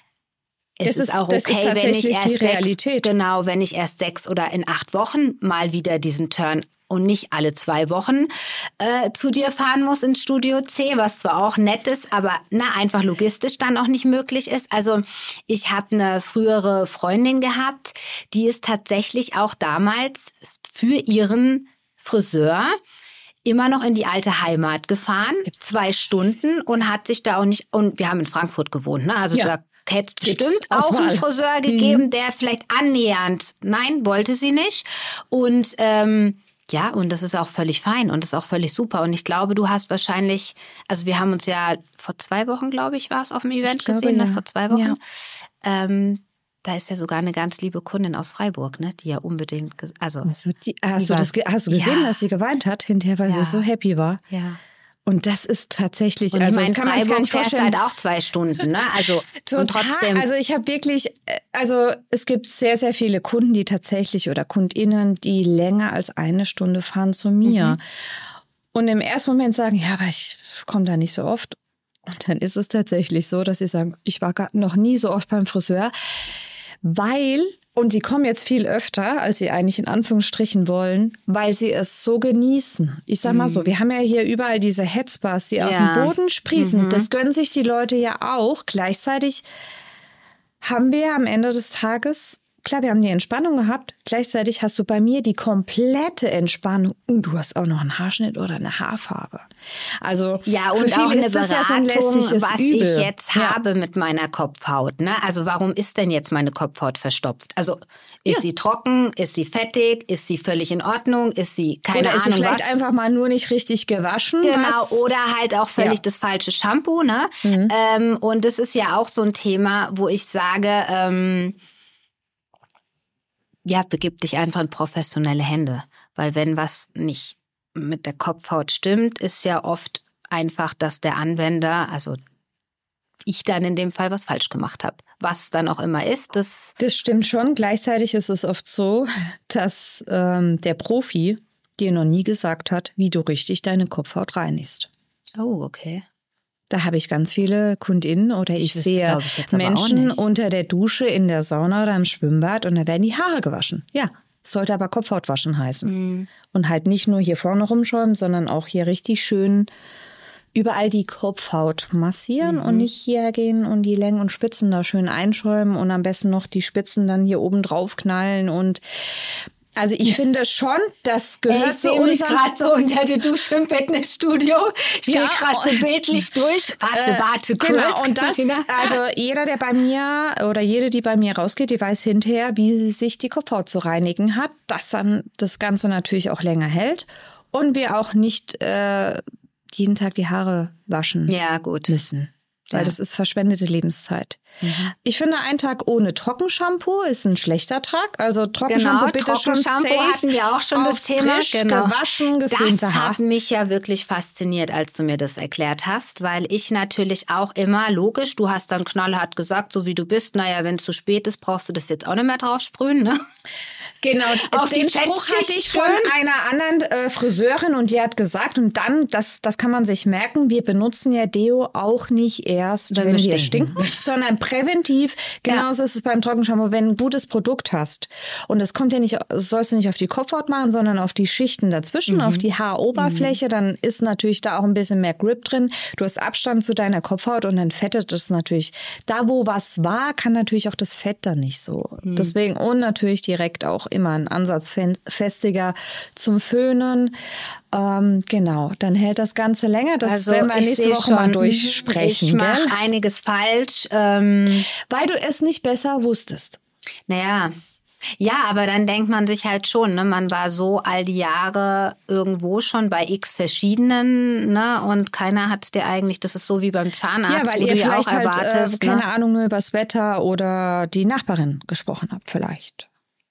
es das ist auch das okay, ist tatsächlich wenn ich erst die Realität. Sechs, genau, wenn ich erst sechs oder in acht Wochen mal wieder diesen Turn und nicht alle zwei Wochen äh, zu dir fahren muss ins Studio C, was zwar auch nett ist, aber na, einfach logistisch dann auch nicht möglich ist. Also ich habe eine frühere Freundin gehabt, die ist tatsächlich auch damals für ihren Friseur immer noch in die alte Heimat gefahren, zwei Stunden und hat sich da auch nicht, und wir haben in Frankfurt gewohnt, ne? Also ja. da hätte es bestimmt auch einen Friseur gegeben, mhm. der vielleicht annähernd, nein, wollte sie nicht. Und ähm, ja, und das ist auch völlig fein und das ist auch völlig super. Und ich glaube, du hast wahrscheinlich, also wir haben uns ja vor zwei Wochen, glaube ich, war es auf dem Event glaube, gesehen, ja. ne? vor zwei Wochen. Ja. Ähm, da ist ja sogar eine ganz liebe Kundin aus Freiburg, ne? Die ja unbedingt, also. also die, hast, die du das, hast du gesehen, ja. dass sie geweint hat hinterher, weil ja. sie so happy war? Ja. Und das ist tatsächlich, und also ich meine, das kann man sich gar nicht vorstellen. Fährst halt auch zwei Stunden, ne? Also Total, und trotzdem. Also ich habe wirklich, also es gibt sehr, sehr viele Kunden, die tatsächlich oder KundInnen, die länger als eine Stunde fahren zu mir. Mhm. Und im ersten Moment sagen, ja, aber ich komme da nicht so oft. Und dann ist es tatsächlich so, dass sie sagen, ich war noch nie so oft beim Friseur, weil... Und die kommen jetzt viel öfter, als sie eigentlich in Anführungsstrichen wollen, weil sie es so genießen. Ich sag mal so, wir haben ja hier überall diese Headspas, die ja. aus dem Boden sprießen. Mhm. Das gönnen sich die Leute ja auch. Gleichzeitig haben wir am Ende des Tages, klar, wir haben die Entspannung gehabt, gleichzeitig hast du bei mir die komplette Entspannung und du hast auch noch einen Haarschnitt oder eine Haarfarbe. Also ja, und auch eine Beratung, ja so ein was Übel. ich jetzt ja. habe mit meiner Kopfhaut. Ne? Also warum ist denn jetzt meine Kopfhaut verstopft? Also ist ja. sie trocken, ist sie fettig, ist sie völlig in Ordnung, ist sie keine oder Ahnung ist sie vielleicht was? einfach mal nur nicht richtig gewaschen. Genau, was? oder halt auch völlig ja. das falsche Shampoo. Ne? Mhm. Ähm, und das ist ja auch so ein Thema, wo ich sage, ähm, ja, begib dich einfach in professionelle Hände. Weil wenn was nicht mit der Kopfhaut stimmt, ist ja oft einfach, dass der Anwender, also ich dann in dem Fall was falsch gemacht habe. Was dann auch immer ist, das... Das stimmt schon. Gleichzeitig ist es oft so, dass ähm, der Profi dir noch nie gesagt hat, wie du richtig deine Kopfhaut reinigst. Oh, okay. Da habe ich ganz viele KundInnen oder ich, ich sehe ich Menschen unter der Dusche, in der Sauna oder im Schwimmbad und da werden die Haare gewaschen. Ja, sollte aber Kopfhautwaschen heißen. Mhm. Und halt nicht nur hier vorne rumschäumen, sondern auch hier richtig schön überall die Kopfhaut massieren mhm. und nicht hier gehen und die Längen und Spitzen da schön einschäumen und am besten noch die Spitzen dann hier oben drauf knallen und also ich finde schon, das gehört ich zu uns. Ich sehe mich gerade so unter der Dusche im Fitnessstudio. Ich ja, gehe gerade so bildlich durch. Warte, warte, kurz. Genau, und das, also jeder, der bei mir oder jede, die bei mir rausgeht, die weiß hinterher, wie sie sich die Kopfhaut zu reinigen hat, dass dann das Ganze natürlich auch länger hält und wir auch nicht äh, jeden Tag die Haare waschen ja, gut. müssen. Weil Ja. das ist verschwendete Lebenszeit. Mhm. Ich finde, ein Tag ohne Trockenshampoo ist ein schlechter Tag. Also Trockenshampoo Genau, bitte schon Trockenshampoo safe, hatten wir auch schon das aufs Thema. frisch Genau. gewaschen, geföhnte Das Haar. hat mich ja wirklich fasziniert, als du mir das erklärt hast, weil ich natürlich auch immer, logisch, du hast dann knallhart gesagt, so wie du bist, naja, wenn es zu spät ist, brauchst du das jetzt auch nicht mehr drauf sprühen, ne? Genau, Auf den die Spruch Fettschicht hatte ich schön. von einer anderen äh, Friseurin und die hat gesagt, und dann, das, das kann man sich merken, wir benutzen ja Deo auch nicht erst, Wenn wenn, wir wir stinken. stinken, sondern präventiv. Genauso ist es beim Trockenshampoo, wenn du ein gutes Produkt hast. Und es kommt ja nicht, das sollst du nicht auf die Kopfhaut machen, sondern auf die Schichten dazwischen, Mhm. auf die Haaroberfläche. Dann ist natürlich da auch ein bisschen mehr Grip drin. Du hast Abstand zu deiner Kopfhaut und dann fettet es natürlich. Da, wo was war, kann natürlich auch das Fett dann nicht so. Mhm. Deswegen und natürlich direkt auch immer ein Ansatz festiger zum Föhnen. Ähm, genau, dann hält das Ganze länger. Das Also werden wir ich nächste seh Woche schon, mal durchsprechen. Ich mache gell? einiges falsch. Ähm, Weil du es nicht besser wusstest. naja, ja, aber dann denkt man sich halt schon, ne, man war so all die Jahre irgendwo schon bei x verschiedenen, ne, und keiner hat dir eigentlich, das ist so wie beim Zahnarzt, Ja, weil wo ihr du ja vielleicht auch halt, erwartest, äh, keine ne? Ahnung, nur übers Wetter oder die Nachbarin gesprochen habt vielleicht.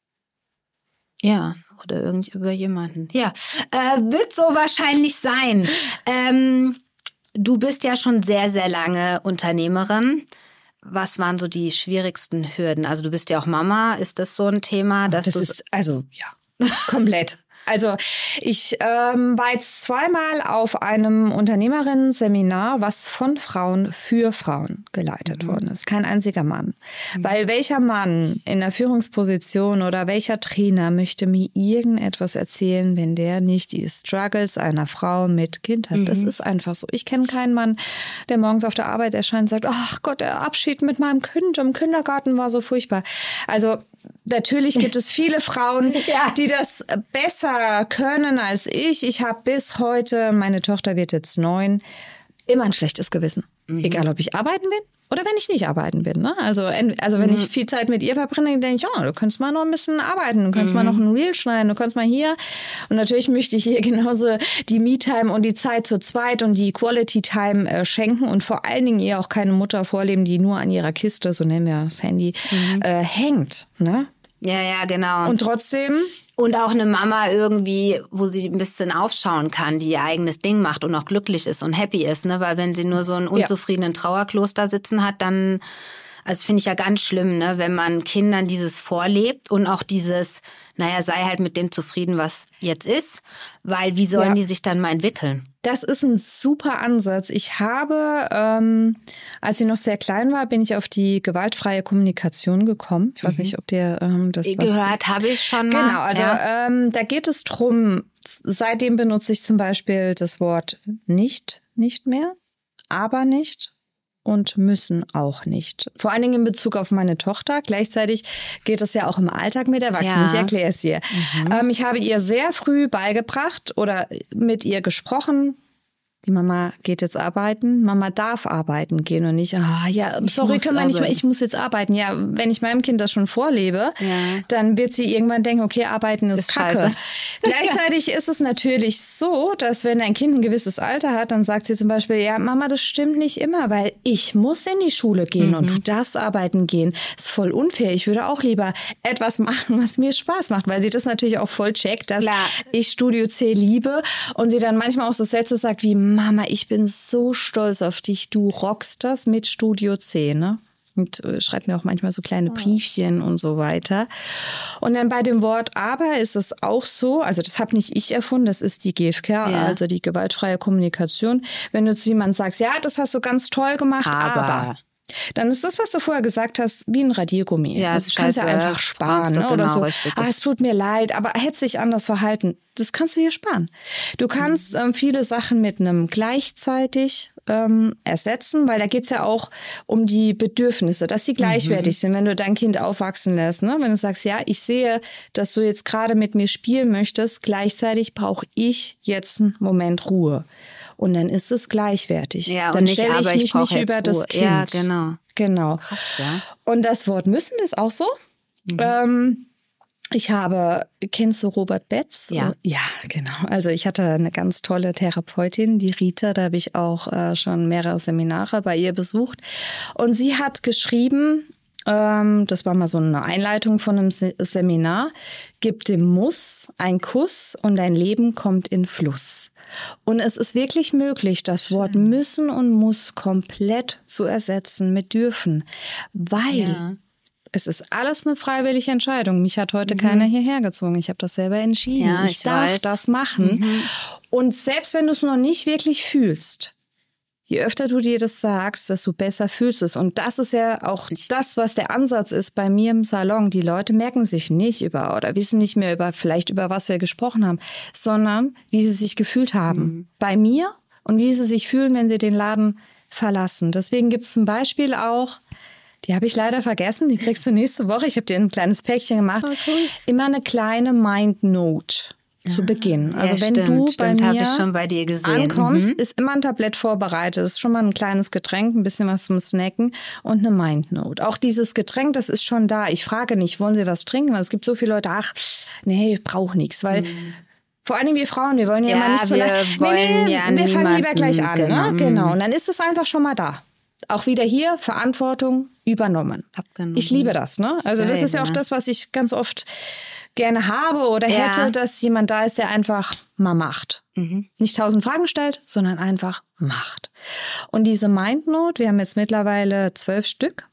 Ja, oder irgend über jemanden. Ja, äh, wird so wahrscheinlich sein. Ähm, du bist ja schon sehr, sehr lange Unternehmerin. Was waren so die schwierigsten Hürden? Also du bist ja auch Mama. Ist das so ein Thema? Dass Das du ist, also, ja, komplett. Also ich ähm, war jetzt zweimal auf einem Unternehmerinnen-Seminar, was von Frauen für Frauen geleitet mhm. worden ist. Kein einziger Mann. Mhm. Weil welcher Mann in der Führungsposition oder welcher Trainer möchte mir irgendetwas erzählen, wenn der nicht die Struggles einer Frau mit Kind hat? Mhm. Das ist einfach so. Ich kenne keinen Mann, der morgens auf der Arbeit erscheint und sagt, ach Gott, der Abschied mit meinem Kind im Kindergarten war so furchtbar. Also natürlich gibt es viele Frauen, ja. die das besser können als ich. Ich habe bis heute, meine Tochter wird jetzt neun, immer ein schlechtes Gewissen. Mhm. Egal, ob ich arbeiten bin oder wenn ich nicht arbeiten bin. Ne? Also, also wenn mhm. ich viel Zeit mit ihr verbringe, denke ich, oh, du könntest mal noch ein bisschen arbeiten, du könntest mhm. mal noch ein Reel schneiden, du könntest mal hier. Und natürlich möchte ich ihr genauso die Me-Time und die Zeit zu zweit und die Quality-Time äh, schenken und vor allen Dingen ihr auch keine Mutter vorleben, die nur an ihrer Kiste, so nennen wir das Handy, mhm. äh, hängt. Ne? Ja, ja, genau. Und trotzdem... Und auch eine Mama irgendwie, wo sie ein bisschen aufschauen kann, die ihr eigenes Ding macht und auch glücklich ist und happy ist. Ne? Weil wenn sie nur so einen unzufriedenen Trauerkloster sitzen hat, dann, also finde ich ja ganz schlimm, ne? Wenn man Kindern dieses vorlebt und auch dieses, naja, sei halt mit dem zufrieden, was jetzt ist. Weil wie sollen ja. die sich dann mal entwickeln? Das ist ein super Ansatz. Ich habe, ähm, als ich noch sehr klein war, bin ich auf die gewaltfreie Kommunikation gekommen. Ich weiß mhm. nicht, ob dir ähm, das gehört habe ich schon mal. Genau, also ja. ähm, da geht es drum. Seitdem benutze ich zum Beispiel das Wort nicht, nicht mehr, aber nicht und müssen auch nicht. Vor allen Dingen in Bezug auf meine Tochter. Gleichzeitig geht es ja auch im Alltag mit Erwachsenen. Ja. Ich erkläre es dir. Mhm. Ähm, ich habe ihr sehr früh beigebracht oder mit ihr gesprochen. Die Mama geht jetzt arbeiten. Mama darf arbeiten gehen und nicht, ah ja, sorry, können wir nicht mehr, ich muss jetzt arbeiten. Ja, wenn ich meinem Kind das schon vorlebe, ja. dann wird sie irgendwann denken, okay, arbeiten ist, ist Kacke. Gleichzeitig ja. ist es natürlich so, dass wenn dein Kind ein gewisses Alter hat, dann sagt sie zum Beispiel, ja, Mama, das stimmt nicht immer, weil ich muss in die Schule gehen mhm. und du darfst arbeiten gehen. Das ist voll unfair. Ich würde auch lieber etwas machen, was mir Spaß macht, weil sie das natürlich auch voll checkt, dass Klar. ich Studio C liebe und sie dann manchmal auch so Sätze sagt wie, Mama, ich bin so stolz auf dich, du rockst das mit Studio C, ne? Und äh, schreibt mir auch manchmal so kleine Briefchen und so weiter. Und dann bei dem Wort aber ist es auch so, also das habe nicht ich erfunden, das ist die G F K, ja. also die gewaltfreie Kommunikation. Wenn du zu jemandem sagst, ja, das hast du ganz toll gemacht, aber... aber. Dann ist das, was du vorher gesagt hast, wie ein Radiergummi. Ja, also das kannst du einfach sparen. Ne? Oder genau, so, ah, es tut mir leid, aber hätte sich anders verhalten. Das kannst du hier sparen. Du kannst ähm, viele Sachen mit einem gleichzeitig ähm, ersetzen, weil da geht es ja auch um die Bedürfnisse, dass sie gleichwertig mhm. sind, wenn du dein Kind aufwachsen lässt. Ne? Wenn du sagst, ja, ich sehe, dass du jetzt gerade mit mir spielen möchtest, gleichzeitig brauche ich jetzt einen Moment Ruhe. Und dann ist es gleichwertig. Ja, dann nicht, stelle ich aber mich ich nicht über das Ruhe. Kind. Ja, genau. Genau. Krass, ja. Und das Wort müssen ist auch so. Mhm. Ähm, Ich habe, kennst du Robert Betz? Ja. Ja, genau. Also ich hatte eine ganz tolle Therapeutin, die Rita, da habe ich auch äh, schon mehrere Seminare bei ihr besucht. Und sie hat geschrieben, ähm, das war mal so eine Einleitung von einem Se- Seminar, gib dem Muss einen Kuss und dein Leben kommt in Fluss. Und es ist wirklich möglich, das Schön. Wort müssen und muss komplett zu ersetzen mit dürfen, weil... Ja. Es ist alles eine freiwillige Entscheidung. Mich hat heute mhm. keiner hierher gezwungen. Ich habe das selber entschieden. Ja, ich, ich darf weiß. das machen. Mhm. Und selbst wenn du es noch nicht wirklich fühlst, je öfter du dir das sagst, desto besser fühlst du es. Und das ist ja auch das, was der Ansatz ist bei mir im Salon. Die Leute merken sich nicht über oder wissen nicht mehr über, vielleicht über was wir gesprochen haben, sondern wie sie sich gefühlt haben. Mhm. Bei mir und wie sie sich fühlen, wenn sie den Laden verlassen. Deswegen gibt es zum Beispiel auch, die habe ich leider vergessen, die kriegst du nächste Woche. Ich habe dir ein kleines Päckchen gemacht. Oh, cool. Immer eine kleine Mind-Note zu Beginn. Also ja, wenn stimmt, du bei stimmt, mir ich schon bei dir gesehen. ankommst, mhm. ist immer ein Tablett vorbereitet. Das ist schon mal ein kleines Getränk, ein bisschen was zum Snacken und eine Mind-Note. Auch dieses Getränk, das ist schon da. Ich frage nicht, wollen Sie was trinken? Weil es gibt so viele Leute, ach, nee, ich brauche nichts. Weil mhm. vor allem wir Frauen, wir wollen ja, ja immer nicht so lange. Nee, nee, ja wir fangen lieber gleich an. Genau. Ne? genau. Und dann ist es einfach schon mal da. Auch wieder hier Verantwortung übernommen. Abgenommen. Ich liebe das, ne? Also das ist ja auch das, was ich ganz oft gerne habe oder ja. hätte, dass jemand da ist, der einfach mal macht. Mhm. Nicht tausend Fragen stellt, sondern einfach macht. Und diese Mindnote, wir haben jetzt mittlerweile zwölf Stück,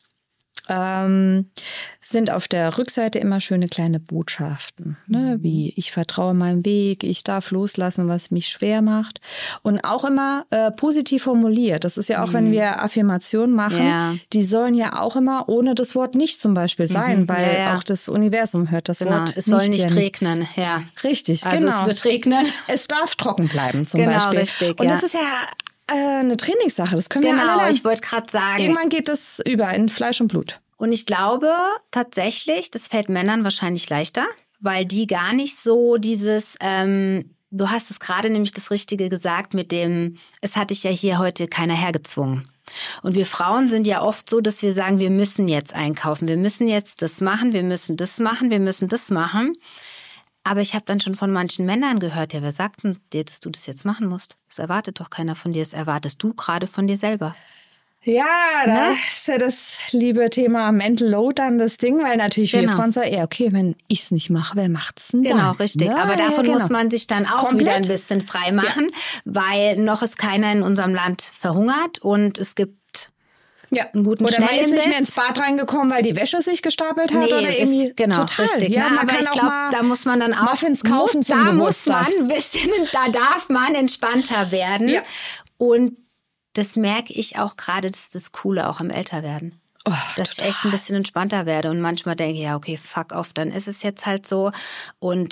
ähm, sind auf der Rückseite immer schöne kleine Botschaften, ne? Wie ich vertraue meinem Weg, ich darf loslassen, was mich schwer macht und auch immer äh, positiv formuliert. Das ist ja auch, mhm. wenn wir Affirmationen machen, ja. die sollen ja auch immer ohne das Wort nicht zum Beispiel sein, mhm. weil ja, ja. auch das Universum hört das genau. Wort es soll nicht, nicht regnen, ja. Richtig, also genau. es wird regnen. Es darf trocken bleiben zum genau, Beispiel. Richtig, und ja. das ist ja äh, eine Trainingssache, das können genau, wir alle lernen. Ich wollte gerade sagen. Irgendwann geht das über in Fleisch und Blut. Und ich glaube tatsächlich, das fällt Männern wahrscheinlich leichter, weil die gar nicht so dieses, ähm, du hast es gerade nämlich das Richtige gesagt mit dem, es hat dich ja hier heute keiner hergezwungen. Und wir Frauen sind ja oft so, dass wir sagen, wir müssen jetzt einkaufen, wir müssen jetzt das machen, wir müssen das machen, wir müssen das machen. Aber ich habe dann schon von manchen Männern gehört, ja, wer sagt denn dir, dass du das jetzt machen musst? Das erwartet doch keiner von dir, das erwartest du gerade von dir selber. Ja, das ist ja das liebe Thema Mental Load dann das Ding, weil natürlich genau. wir Frauen sagen, ja, okay, wenn ich es nicht mache, wer macht's denn dann? Genau, richtig. Ne? Aber davon ja, genau. muss man sich dann auch Komplett. wieder ein bisschen frei machen, ja. weil noch ist keiner in unserem Land verhungert und es gibt ja. einen guten Oder man ist nicht mehr Schnellimbiss. ins Bad reingekommen, weil die Wäsche sich gestapelt hat nee, oder irgendwie ist, genau, total. richtig. Ja, Na, aber ich glaube, da muss man dann auch Muffins kaufen muss, zum da muss Geburtstag. man ein bisschen, da darf man entspannter werden ja. und das merke ich auch gerade, das ist das Coole auch am Älterwerden. Oh, dass total. ich echt ein bisschen entspannter werde und manchmal denke, ja, okay, fuck off, dann ist es jetzt halt so. Und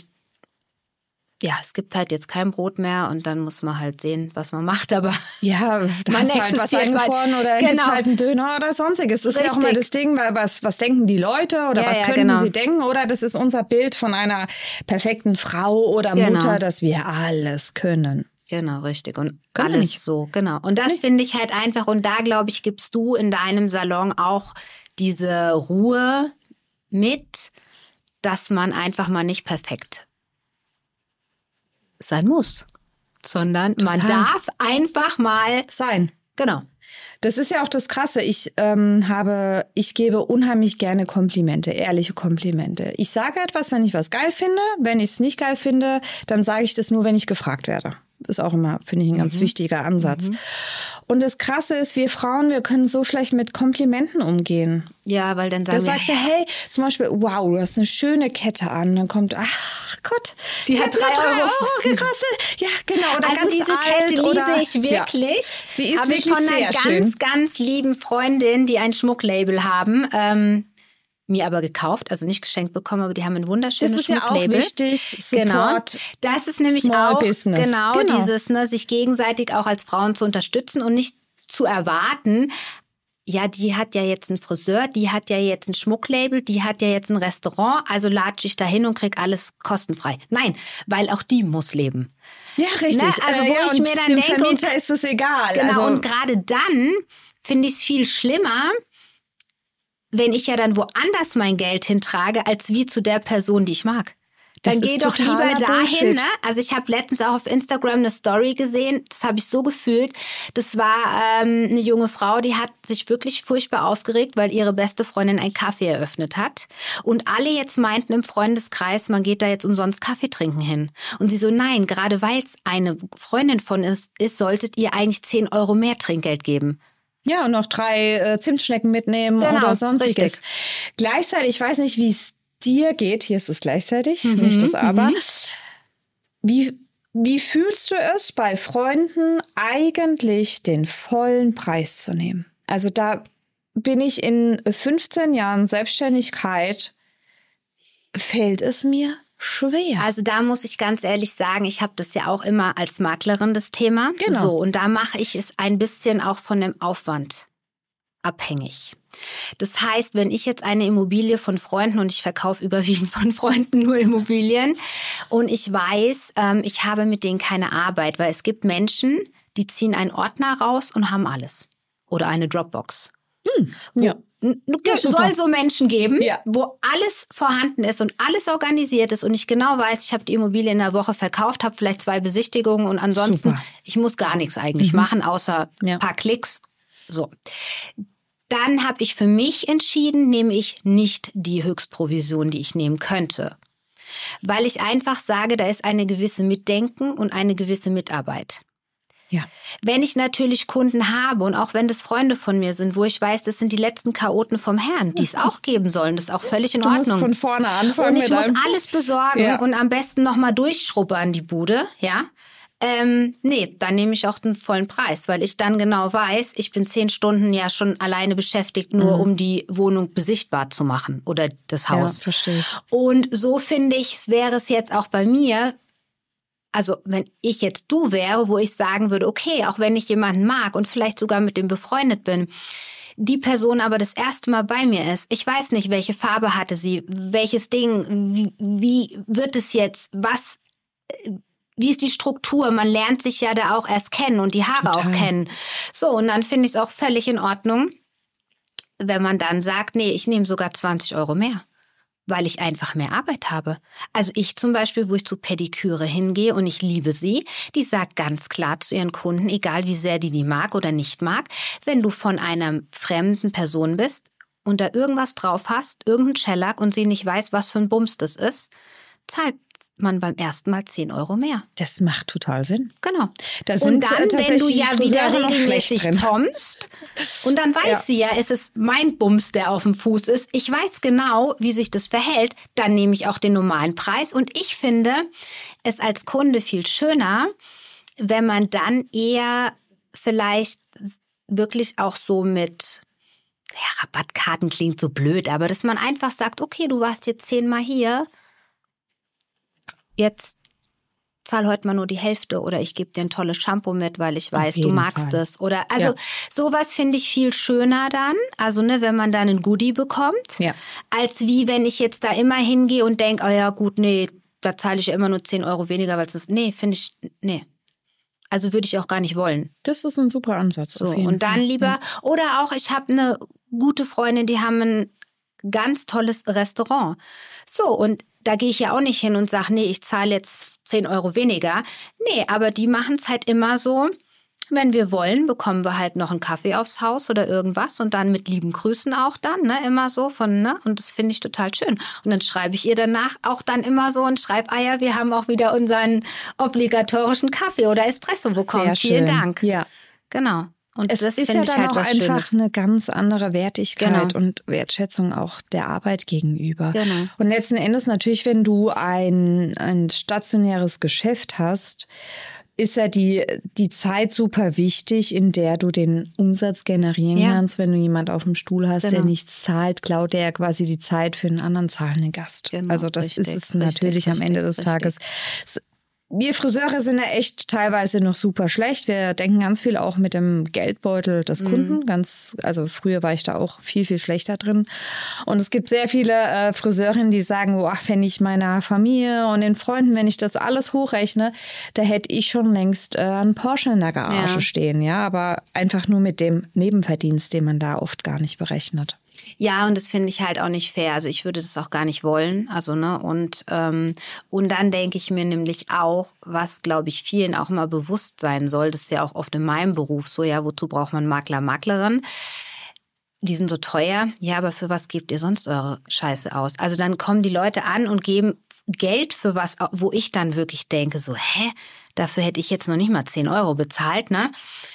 ja, es gibt halt jetzt kein Brot mehr und dann muss man halt sehen, was man macht. Aber ja, da man hast halt was eingefroren oder genau. gibt's halt einen Döner oder sonstiges. Das ist Richtig. ja auch immer das Ding, was, was denken die Leute oder ja, was ja, können genau. sie denken? Oder das ist unser Bild von einer perfekten Frau oder genau. Mutter, dass wir alles können. Genau, richtig. Und Können alles nicht. so, genau. Und das finde ich halt einfach, und da, glaube ich, gibst du in deinem Salon auch diese Ruhe mit, dass man einfach mal nicht perfekt sein muss, sondern Total. man darf einfach mal sein. Genau. Das ist ja auch das Krasse. Ich ähm, habe, ich gebe unheimlich gerne Komplimente, ehrliche Komplimente. Ich sage etwas, wenn ich was geil finde. Wenn ich es nicht geil finde, dann sage ich das nur, wenn ich gefragt werde. Ist auch immer, finde ich, ein ganz mhm. wichtiger Ansatz. Mhm. Und das Krasse ist, wir Frauen, wir können so schlecht mit Komplimenten umgehen. Ja, weil dann sagen Da sagst du, hey, zum Beispiel, wow, du hast eine schöne Kette an. Dann kommt, ach Gott, die, die hat drei Euro, Euro gekostet. Ja, genau. Oder also ganz diese alt, Kette liebe oder, ich wirklich. Ja. Sie ist Habe wirklich ich von sehr einer ganz, schön. ganz lieben Freundin, die ein Schmucklabel haben, ähm, mir aber gekauft, also nicht geschenkt bekommen, aber die haben ein wunderschönes Schmucklabel. Das ist ja auch wichtig, Support, genau. Das ist nämlich Small auch Business. Genau, genau dieses, ne, sich gegenseitig auch als Frauen zu unterstützen und nicht zu erwarten, ja, die hat ja jetzt einen Friseur, die hat ja jetzt ein Schmucklabel, die hat ja jetzt ein Restaurant, also latsche ich dahin und krieg alles kostenfrei. Nein, weil auch die muss leben. Ja, richtig. Ne? Also wo äh, ja, ich mir dann dem denke, Vermieter ist es egal. Genau, also, und gerade dann finde ich es viel schlimmer, wenn ich ja dann woanders mein Geld hintrage, als wie zu der Person, die ich mag. Dann geh doch lieber dahin. Ne? Also ich habe letztens auch auf Instagram eine Story gesehen, das habe ich so gefühlt. Das war ähm, eine junge Frau, die hat sich wirklich furchtbar aufgeregt, weil ihre beste Freundin ein Café eröffnet hat. Und alle jetzt meinten im Freundeskreis, man geht da jetzt umsonst Kaffee trinken hin. Und sie so, nein, gerade weil es eine Freundin von ist, ist, solltet ihr eigentlich zehn Euro mehr Trinkgeld geben. Ja, und noch drei äh, Zimtschnecken mitnehmen genau, oder sonstiges. Richtig. Gleichzeitig, ich weiß nicht, wie es dir geht, hier ist es gleichzeitig, mhm, nicht das Aber. Mhm. Wie, wie fühlst du es, bei Freunden eigentlich den vollen Preis zu nehmen? Also da bin ich in fünfzehn Jahren Selbstständigkeit, fällt es mir schwer. Also da muss ich ganz ehrlich sagen, ich habe das ja auch immer als Maklerin, das Thema. Genau. So, und da mache ich es ein bisschen auch von dem Aufwand abhängig. Das heißt, wenn ich jetzt eine Immobilie von Freunden, und ich verkaufe überwiegend von Freunden nur Immobilien, und ich weiß, ähm, ich habe mit denen keine Arbeit, weil es gibt Menschen, die ziehen einen Ordner raus und haben alles. Oder eine Dropbox. Hm, ja. Es soll so Menschen geben, ja. wo alles vorhanden ist und alles organisiert ist und ich genau weiß, ich habe die Immobilie in der Woche verkauft, habe vielleicht zwei Besichtigungen und ansonsten, super. Ich muss gar nichts eigentlich mhm. machen, außer ein ja. paar Klicks. So. Dann habe ich für mich entschieden, nehme ich nicht die Höchstprovision, die ich nehmen könnte. Weil ich einfach sage, da ist eine gewisse Mitdenken und eine gewisse Mitarbeit. Ja. Wenn ich natürlich Kunden habe und auch wenn das Freunde von mir sind, wo ich weiß, das sind die letzten Chaoten vom Herrn, die es auch geben sollen, das ist auch völlig in du Ordnung. Musst von vorne anfangen. Und ich muss alles besorgen ja. und am besten nochmal durchschrubbern die Bude, ja. Ähm, nee, dann nehme ich auch den vollen Preis, weil ich dann genau weiß, ich bin zehn Stunden ja schon alleine beschäftigt, nur mhm. um die Wohnung besichtbar zu machen oder das Haus. Ja, verstehe ich. Und so finde ich, es wäre es jetzt auch bei mir, also wenn ich jetzt du wäre, wo ich sagen würde, okay, auch wenn ich jemanden mag und vielleicht sogar mit dem befreundet bin, die Person aber das erste Mal bei mir ist, ich weiß nicht, welche Farbe hatte sie, welches Ding, wie, wie wird es jetzt, was... Wie ist die Struktur? Man lernt sich ja da auch erst kennen und die Haare Total. Auch kennen. So, und dann finde ich es auch völlig in Ordnung, wenn man dann sagt, nee, ich nehme sogar zwanzig Euro mehr, weil ich einfach mehr Arbeit habe. Also ich zum Beispiel, wo ich zu Pediküre hingehe und ich liebe sie, die sagt ganz klar zu ihren Kunden, egal wie sehr die die mag oder nicht mag, wenn du von einer fremden Person bist und da irgendwas drauf hast, irgendein Shellac und sie nicht weiß, was für ein Bums das ist, zahlt man beim ersten Mal zehn Euro mehr. Das macht total Sinn. Genau. Das und dann, wenn du ja wieder regelmäßig kommst und dann weiß ja. sie ja, es ist mein Bums, der auf dem Fuß ist. Ich weiß genau, wie sich das verhält. Dann nehme ich auch den normalen Preis. Und ich finde es als Kunde viel schöner, wenn man dann eher vielleicht wirklich auch so mit... Ja, Rabattkarten klingt so blöd, aber dass man einfach sagt, okay, du warst jetzt zehnmal hier, jetzt zahl heute mal nur die Hälfte oder ich gebe dir ein tolles Shampoo mit, weil ich weiß, du magst Fall. Es. Oder also ja. sowas finde ich viel schöner dann, also ne, wenn man dann ein Goodie bekommt, ja. als wie wenn ich jetzt da immer hingehe und denke, oh ja gut, nee, da zahle ich ja immer nur zehn Euro weniger, weil es, nee, finde ich, nee. Also würde ich auch gar nicht wollen. Das ist ein super Ansatz. So, auf jeden und dann Fall. lieber, ja. oder auch, ich habe eine gute Freundin, die haben ein ganz tolles Restaurant. So, und da gehe ich ja auch nicht hin und sage, nee, ich zahle jetzt zehn Euro weniger. Nee, aber die machen es halt immer so, wenn wir wollen, bekommen wir halt noch einen Kaffee aufs Haus oder irgendwas und dann mit lieben Grüßen auch dann, ne, immer so von, ne, und das finde ich total schön. Und dann schreibe ich ihr danach auch dann immer so und schreibe, ah ja, wir haben auch wieder unseren obligatorischen Kaffee oder Espresso bekommen. Sehr Vielen schön. Dank. Ja. Genau. Und es das ist ja ich dann halt auch was einfach Schönes. eine ganz andere Wertigkeit Genau. und Wertschätzung auch der Arbeit gegenüber. Genau. Und letzten Endes natürlich, wenn du ein, ein stationäres Geschäft hast, ist ja die, die Zeit super wichtig, in der du den Umsatz generieren Ja. kannst. Wenn du jemand auf dem Stuhl hast, Genau. der nichts zahlt, klaut der ja quasi die Zeit für einen anderen zahlenden Gast. Genau, also das richtig, ist es richtig, natürlich am Ende des richtig, Tages. Wir Friseure sind ja echt teilweise noch super schlecht. Wir denken ganz viel auch mit dem Geldbeutel des Kunden. Mhm. Ganz, also früher war ich da auch viel, viel schlechter drin. Und es gibt sehr viele äh, Friseurinnen, die sagen, boah, wenn ich meiner Familie und den Freunden, wenn ich das alles hochrechne, da hätte ich schon längst äh, einen Porsche in der Garage Ja. stehen. Ja, aber einfach nur mit dem Nebenverdienst, den man da oft gar nicht berechnet. Ja, und das finde ich halt auch nicht fair. Also ich würde das auch gar nicht wollen. Also, ne, und, ähm, und dann denke ich mir nämlich auch, was, glaube ich, vielen auch immer bewusst sein soll, das ist ja auch oft in meinem Beruf so, ja, wozu braucht man Makler, Maklerin? Die sind so teuer. Ja, aber für was gebt ihr sonst eure Scheiße aus? Also dann kommen die Leute an und geben Geld für was, wo ich dann wirklich denke, so, hä? Dafür hätte ich jetzt noch nicht mal zehn Euro bezahlt, ne?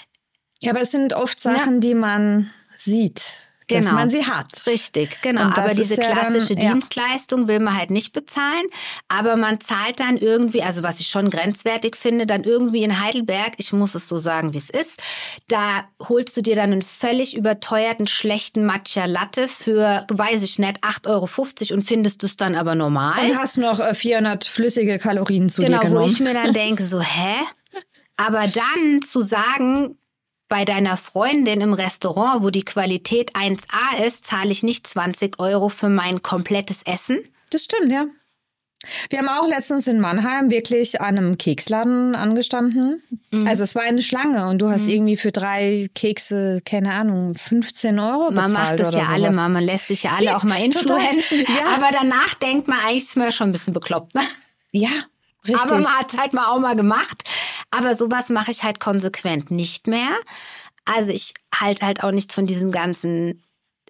Ja, aber es sind oft Sachen, ja. die man sieht. Dass Genau. man sie hat. Richtig, genau. Aber diese ja klassische dann, Dienstleistung ja. will man halt nicht bezahlen. Aber man zahlt dann irgendwie, also was ich schon grenzwertig finde, dann irgendwie in Heidelberg, ich muss es so sagen, wie es ist, da holst du dir dann einen völlig überteuerten, schlechten Matcha Latte für, weiß ich nicht, acht Euro fünfzig und findest es dann aber normal. Und hast noch vierhundert flüssige Kalorien zu genau, dir genommen. Genau, wo ich mir dann denke, so, hä? Aber dann zu sagen, bei deiner Freundin im Restaurant, wo die Qualität eins A ist, zahle ich nicht zwanzig Euro für mein komplettes Essen. Das stimmt, ja. Wir haben auch letztens in Mannheim wirklich an einem Keksladen angestanden. Mhm. Also es war eine Schlange und du hast mhm. irgendwie für drei Kekse, keine Ahnung, fünfzehn Euro bezahlt. Man macht das oder ja sowas. alle mal, man lässt sich ja alle auch mal influenzen. Ja. Aber danach denkt man, eigentlich ist man schon ein bisschen bekloppt. Ne? Ja, richtig. Aber man hat es halt mal auch mal gemacht. Aber sowas mache ich halt konsequent nicht mehr. Also ich halte halt auch nichts von diesem ganzen,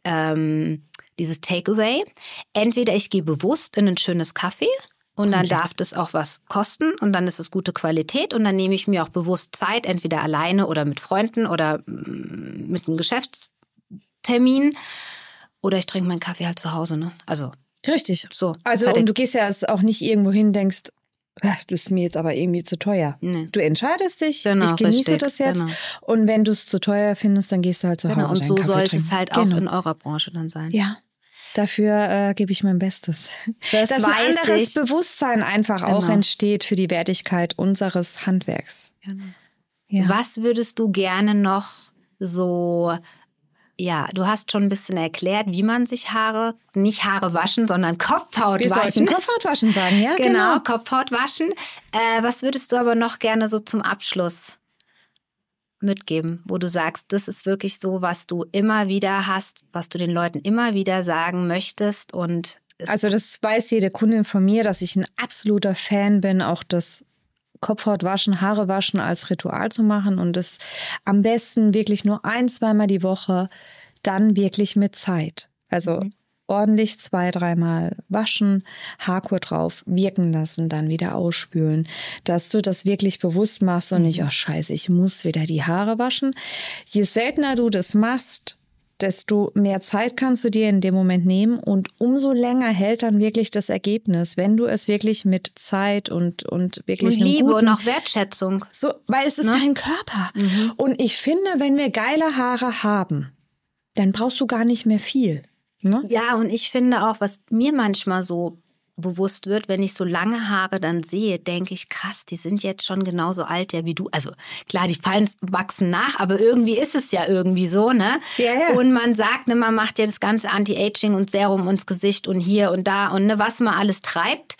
ähm, dieses Takeaway. Entweder ich gehe bewusst in ein schönes Café und dann okay. darf das auch was kosten und dann ist es gute Qualität und dann nehme ich mir auch bewusst Zeit, entweder alleine oder mit Freunden oder mit einem Geschäftstermin oder ich trinke meinen Kaffee halt zu Hause, ne? Also richtig. So. Also fertig. Und du gehst ja auch nicht irgendwo hin, denkst, das ist mir jetzt aber irgendwie zu teuer. Nee. Du entscheidest dich, genau, ich genieße richtig, das jetzt. Genau. Und wenn du es zu teuer findest, dann gehst du halt zu genau, Hause. Und so Kaffee sollte trinken. es halt genau. auch in eurer Branche dann sein. Ja, dafür äh, gebe ich mein Bestes. Das Dass weiß ein anderes ich. Bewusstsein einfach genau. auch entsteht für die Wertigkeit unseres Handwerks. Genau. Ja. Was würdest du gerne noch so... Ja, du hast schon ein bisschen erklärt, wie man sich Haare, nicht Haare waschen, sondern Kopfhaut Wir waschen. Wir sollten Kopfhaut waschen sagen, ja? Genau, genau. Kopfhaut waschen. Äh, was würdest du aber noch gerne so zum Abschluss mitgeben, wo du sagst, das ist wirklich so, was du immer wieder hast, was du den Leuten immer wieder sagen möchtest? Und also das weiß jede Kundin von mir, dass ich ein absoluter Fan bin, auch das Kopfhaut waschen, Haare waschen als Ritual zu machen und das am besten wirklich nur ein, zweimal die Woche, dann wirklich mit Zeit. Also mhm. ordentlich zwei, dreimal waschen, Haarkur drauf, wirken lassen, dann wieder ausspülen, dass du das wirklich bewusst machst und mhm. nicht, oh scheiße, ich muss wieder die Haare waschen. Je seltener du das machst, desto mehr Zeit kannst du dir in dem Moment nehmen und umso länger hält dann wirklich das Ergebnis, wenn du es wirklich mit Zeit und, und wirklich und Liebe guten, und auch Wertschätzung. So, weil es ist ne? dein Körper. Mhm. Und ich finde, wenn wir geile Haare haben, dann brauchst du gar nicht mehr viel. Ne? Ja, und ich finde auch, was mir manchmal so bewusst wird, wenn ich so lange Haare dann sehe, denke ich, krass, die sind jetzt schon genauso alt ja wie du. Also klar, die fallen, wachsen nach, aber irgendwie ist es ja irgendwie so, ne? Ja, ja. Und man sagt, ne, man macht ja das ganze Anti-Aging und Serum ins Gesicht und hier und da und ne, was man alles treibt.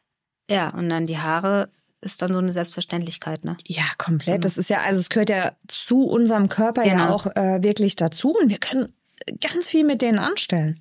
Ja, und dann die Haare ist dann so eine Selbstverständlichkeit, ne? Ja, komplett. Genau. Das ist ja, also es gehört ja zu unserem Körper genau. ja auch äh, wirklich dazu und wir können ganz viel mit denen anstellen.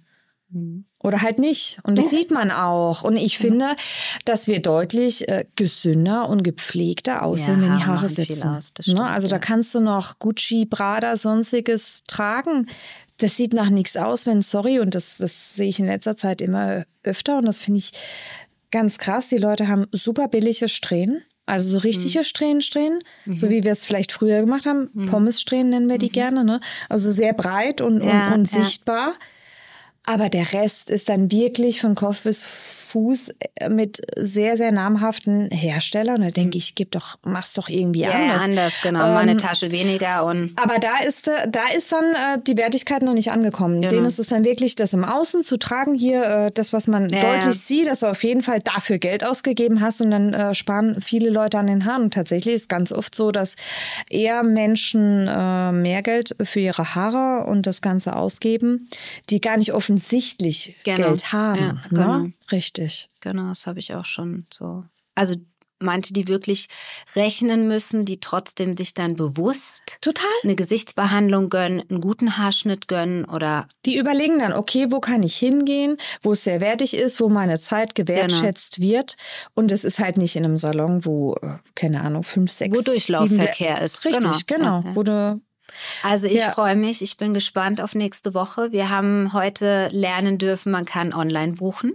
Oder halt nicht. Und das sieht man auch. Und ich finde, dass wir deutlich äh, gesünder und gepflegter aussehen, ja, wenn die Haare sitzen. Aus, stimmt, ne? Also ja. da kannst du noch Gucci, Prada, sonstiges tragen. Das sieht nach nichts aus, wenn, sorry, und das, das sehe ich in letzter Zeit immer öfter. Und das finde ich ganz krass. Die Leute haben super billige Strähnen. Also so richtige mhm. Strähnen, Strähnen, mhm. so wie wir es vielleicht früher gemacht haben. Mhm. Pommessträhnen nennen wir die mhm. gerne. Ne? Also sehr breit und, ja, und, und ja. sichtbar. Aber der Rest ist dann wirklich von Kopf bis Fuß mit sehr, sehr namhaften Herstellern. Da denke ich, gib doch, mach's doch irgendwie ja, anders. Ja, anders, genau. Ähm, Mal eine Tasche weniger. Und aber da ist, da ist dann äh, die Wertigkeit noch nicht angekommen. Genau. Denen ist es dann wirklich, das im Außen zu tragen, hier äh, das, was man ja, deutlich ja. sieht, dass du auf jeden Fall dafür Geld ausgegeben hast und dann äh, sparen viele Leute an den Haaren. Und tatsächlich ist es ganz oft so, dass eher Menschen äh, mehr Geld für ihre Haare und das Ganze ausgeben, die gar nicht offensichtlich genau. Geld haben. Ja, genau. Ne? Richtig. Genau, das habe ich auch schon so. Also manche, die wirklich rechnen müssen, die trotzdem sich dann bewusst Total. eine Gesichtsbehandlung gönnen, einen guten Haarschnitt gönnen oder... Die überlegen dann, okay, wo kann ich hingehen, wo es sehr wertig ist, wo meine Zeit gewertschätzt genau. wird. Und es ist halt nicht in einem Salon, wo, keine Ahnung, fünf, sechs, Wo Durchlaufverkehr sieben, ist. Richtig, genau. genau. Ja. Wo du, also ich ja. freue mich, ich bin gespannt auf nächste Woche. Wir haben heute lernen dürfen, man kann online buchen.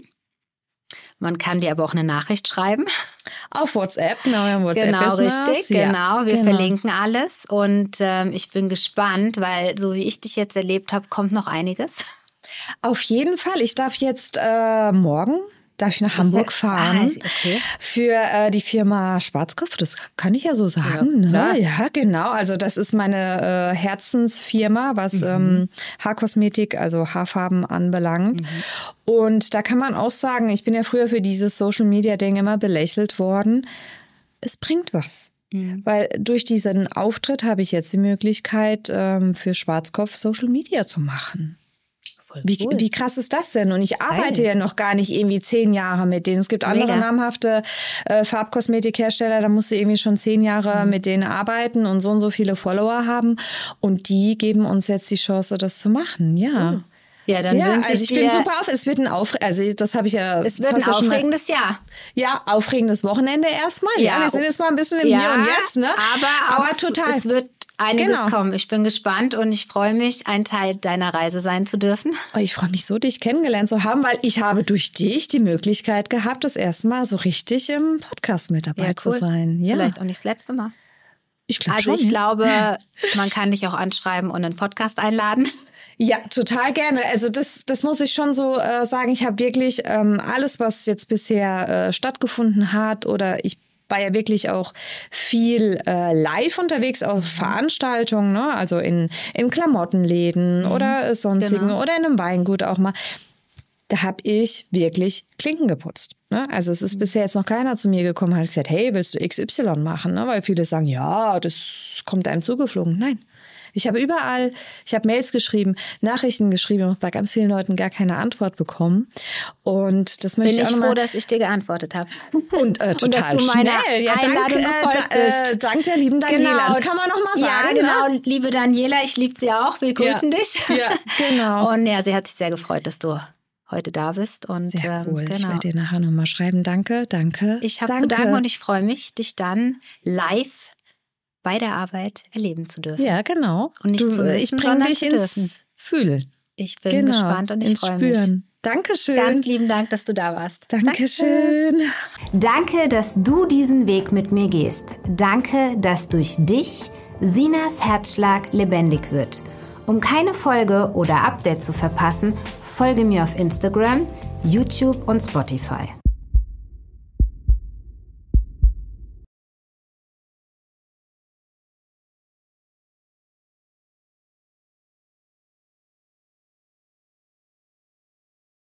Man kann dir aber auch eine Nachricht schreiben. Auf WhatsApp, genau, ja, WhatsApp Genau, Business. richtig, ja. genau. Wir genau. verlinken alles und ähm, ich bin gespannt, weil so wie ich dich jetzt erlebt habe, kommt noch einiges. Auf jeden Fall. Ich darf jetzt äh, morgen darf ich nach das Hamburg heißt, fahren ah, okay. für äh, die Firma Schwarzkopf. Das kann ich ja so sagen. Ja, ne? Ja, genau. Also das ist meine äh, Herzensfirma, was mhm. ähm, Haarkosmetik, also Haarfarben anbelangt. Mhm. Und da kann man auch sagen, ich bin ja früher für dieses Social-Media-Ding immer belächelt worden. Es bringt was. Mhm. Weil durch diesen Auftritt habe ich jetzt die Möglichkeit, ähm, für Schwarzkopf Social-Media zu machen. Wie, cool. wie krass ist das denn? Und ich arbeite Geil. ja noch gar nicht irgendwie zehn Jahre mit denen. Es gibt andere Mega. namhafte äh, Farbkosmetikhersteller, da musst du irgendwie schon zehn Jahre mhm. mit denen arbeiten und so und so viele Follower haben. Und die geben uns jetzt die Chance, das zu machen. Ja. Cool. Ja, dann ja, wünsche also ich ich dir... bin super auf. Es wird ein Aufre- also das habe ich ja... Es wird ein aufregendes Jahr. Ja, aufregendes Wochenende erstmal. Ja, ja, wir sind jetzt mal ein bisschen im ja, Hier und Jetzt, ne? Aber, aber auch, total. Es wird einiges genau. kommen. Ich bin gespannt und ich freue mich, ein Teil deiner Reise sein zu dürfen. Oh, ich freue mich so, dich kennengelernt zu haben, weil ich habe durch dich die Möglichkeit gehabt, das erste Mal so richtig im Podcast mit dabei ja, cool. zu sein. Ja. Vielleicht auch nicht das letzte Mal. Ich glaube Also schon, ich ja. glaube, man kann dich auch anschreiben und einen Podcast einladen. Ja, total gerne. Also das, das muss ich schon so äh, sagen. Ich habe wirklich ähm, alles, was jetzt bisher äh, stattgefunden hat, oder ich war ja wirklich auch viel äh, live unterwegs auf Veranstaltungen, ne? Also in, in Klamottenläden mhm. oder sonstigen genau. oder in einem Weingut auch mal. Da habe ich wirklich Klinken geputzt. Ne? Also es ist mhm. bisher jetzt noch keiner zu mir gekommen und hat gesagt, hey, willst du X Y machen? Ne? Weil viele sagen, ja, das kommt einem zugeflogen. Nein. Ich habe überall, ich habe Mails geschrieben, Nachrichten geschrieben und bei ganz vielen Leuten gar keine Antwort bekommen. Und das möchte Bin ich ich auch froh, dass ich dir geantwortet habe. Und, äh, total und dass du meiner schnell. Ja, Einladung dank, gefolgt äh, bist. Äh, dank der lieben Daniela. Genau. Das kann man noch mal sagen. Ja, genau. Ne? Liebe Daniela, ich liebe sie auch. Wir grüßen ja. dich. Ja, genau. Und ja, sie hat sich sehr gefreut, dass du heute da bist. Und, sehr cool. Ähm, genau. Ich werde dir nachher noch mal schreiben. Danke, danke. Ich habe danke. zu danken und ich freue mich, dich dann live bei der Arbeit erleben zu dürfen. Ja, genau. Und nicht du, zu müssen, ich bringe dich ins dürfen. Fühlen. Ich bin genau. gespannt und ich freue mich. Dankeschön. Ganz lieben Dank, dass du da warst. Dankeschön. Danke, dass du diesen Weg mit mir gehst. Danke, dass durch dich Sinas Herzschlag lebendig wird. Um keine Folge oder Update zu verpassen, folge mir auf Instagram, YouTube und Spotify.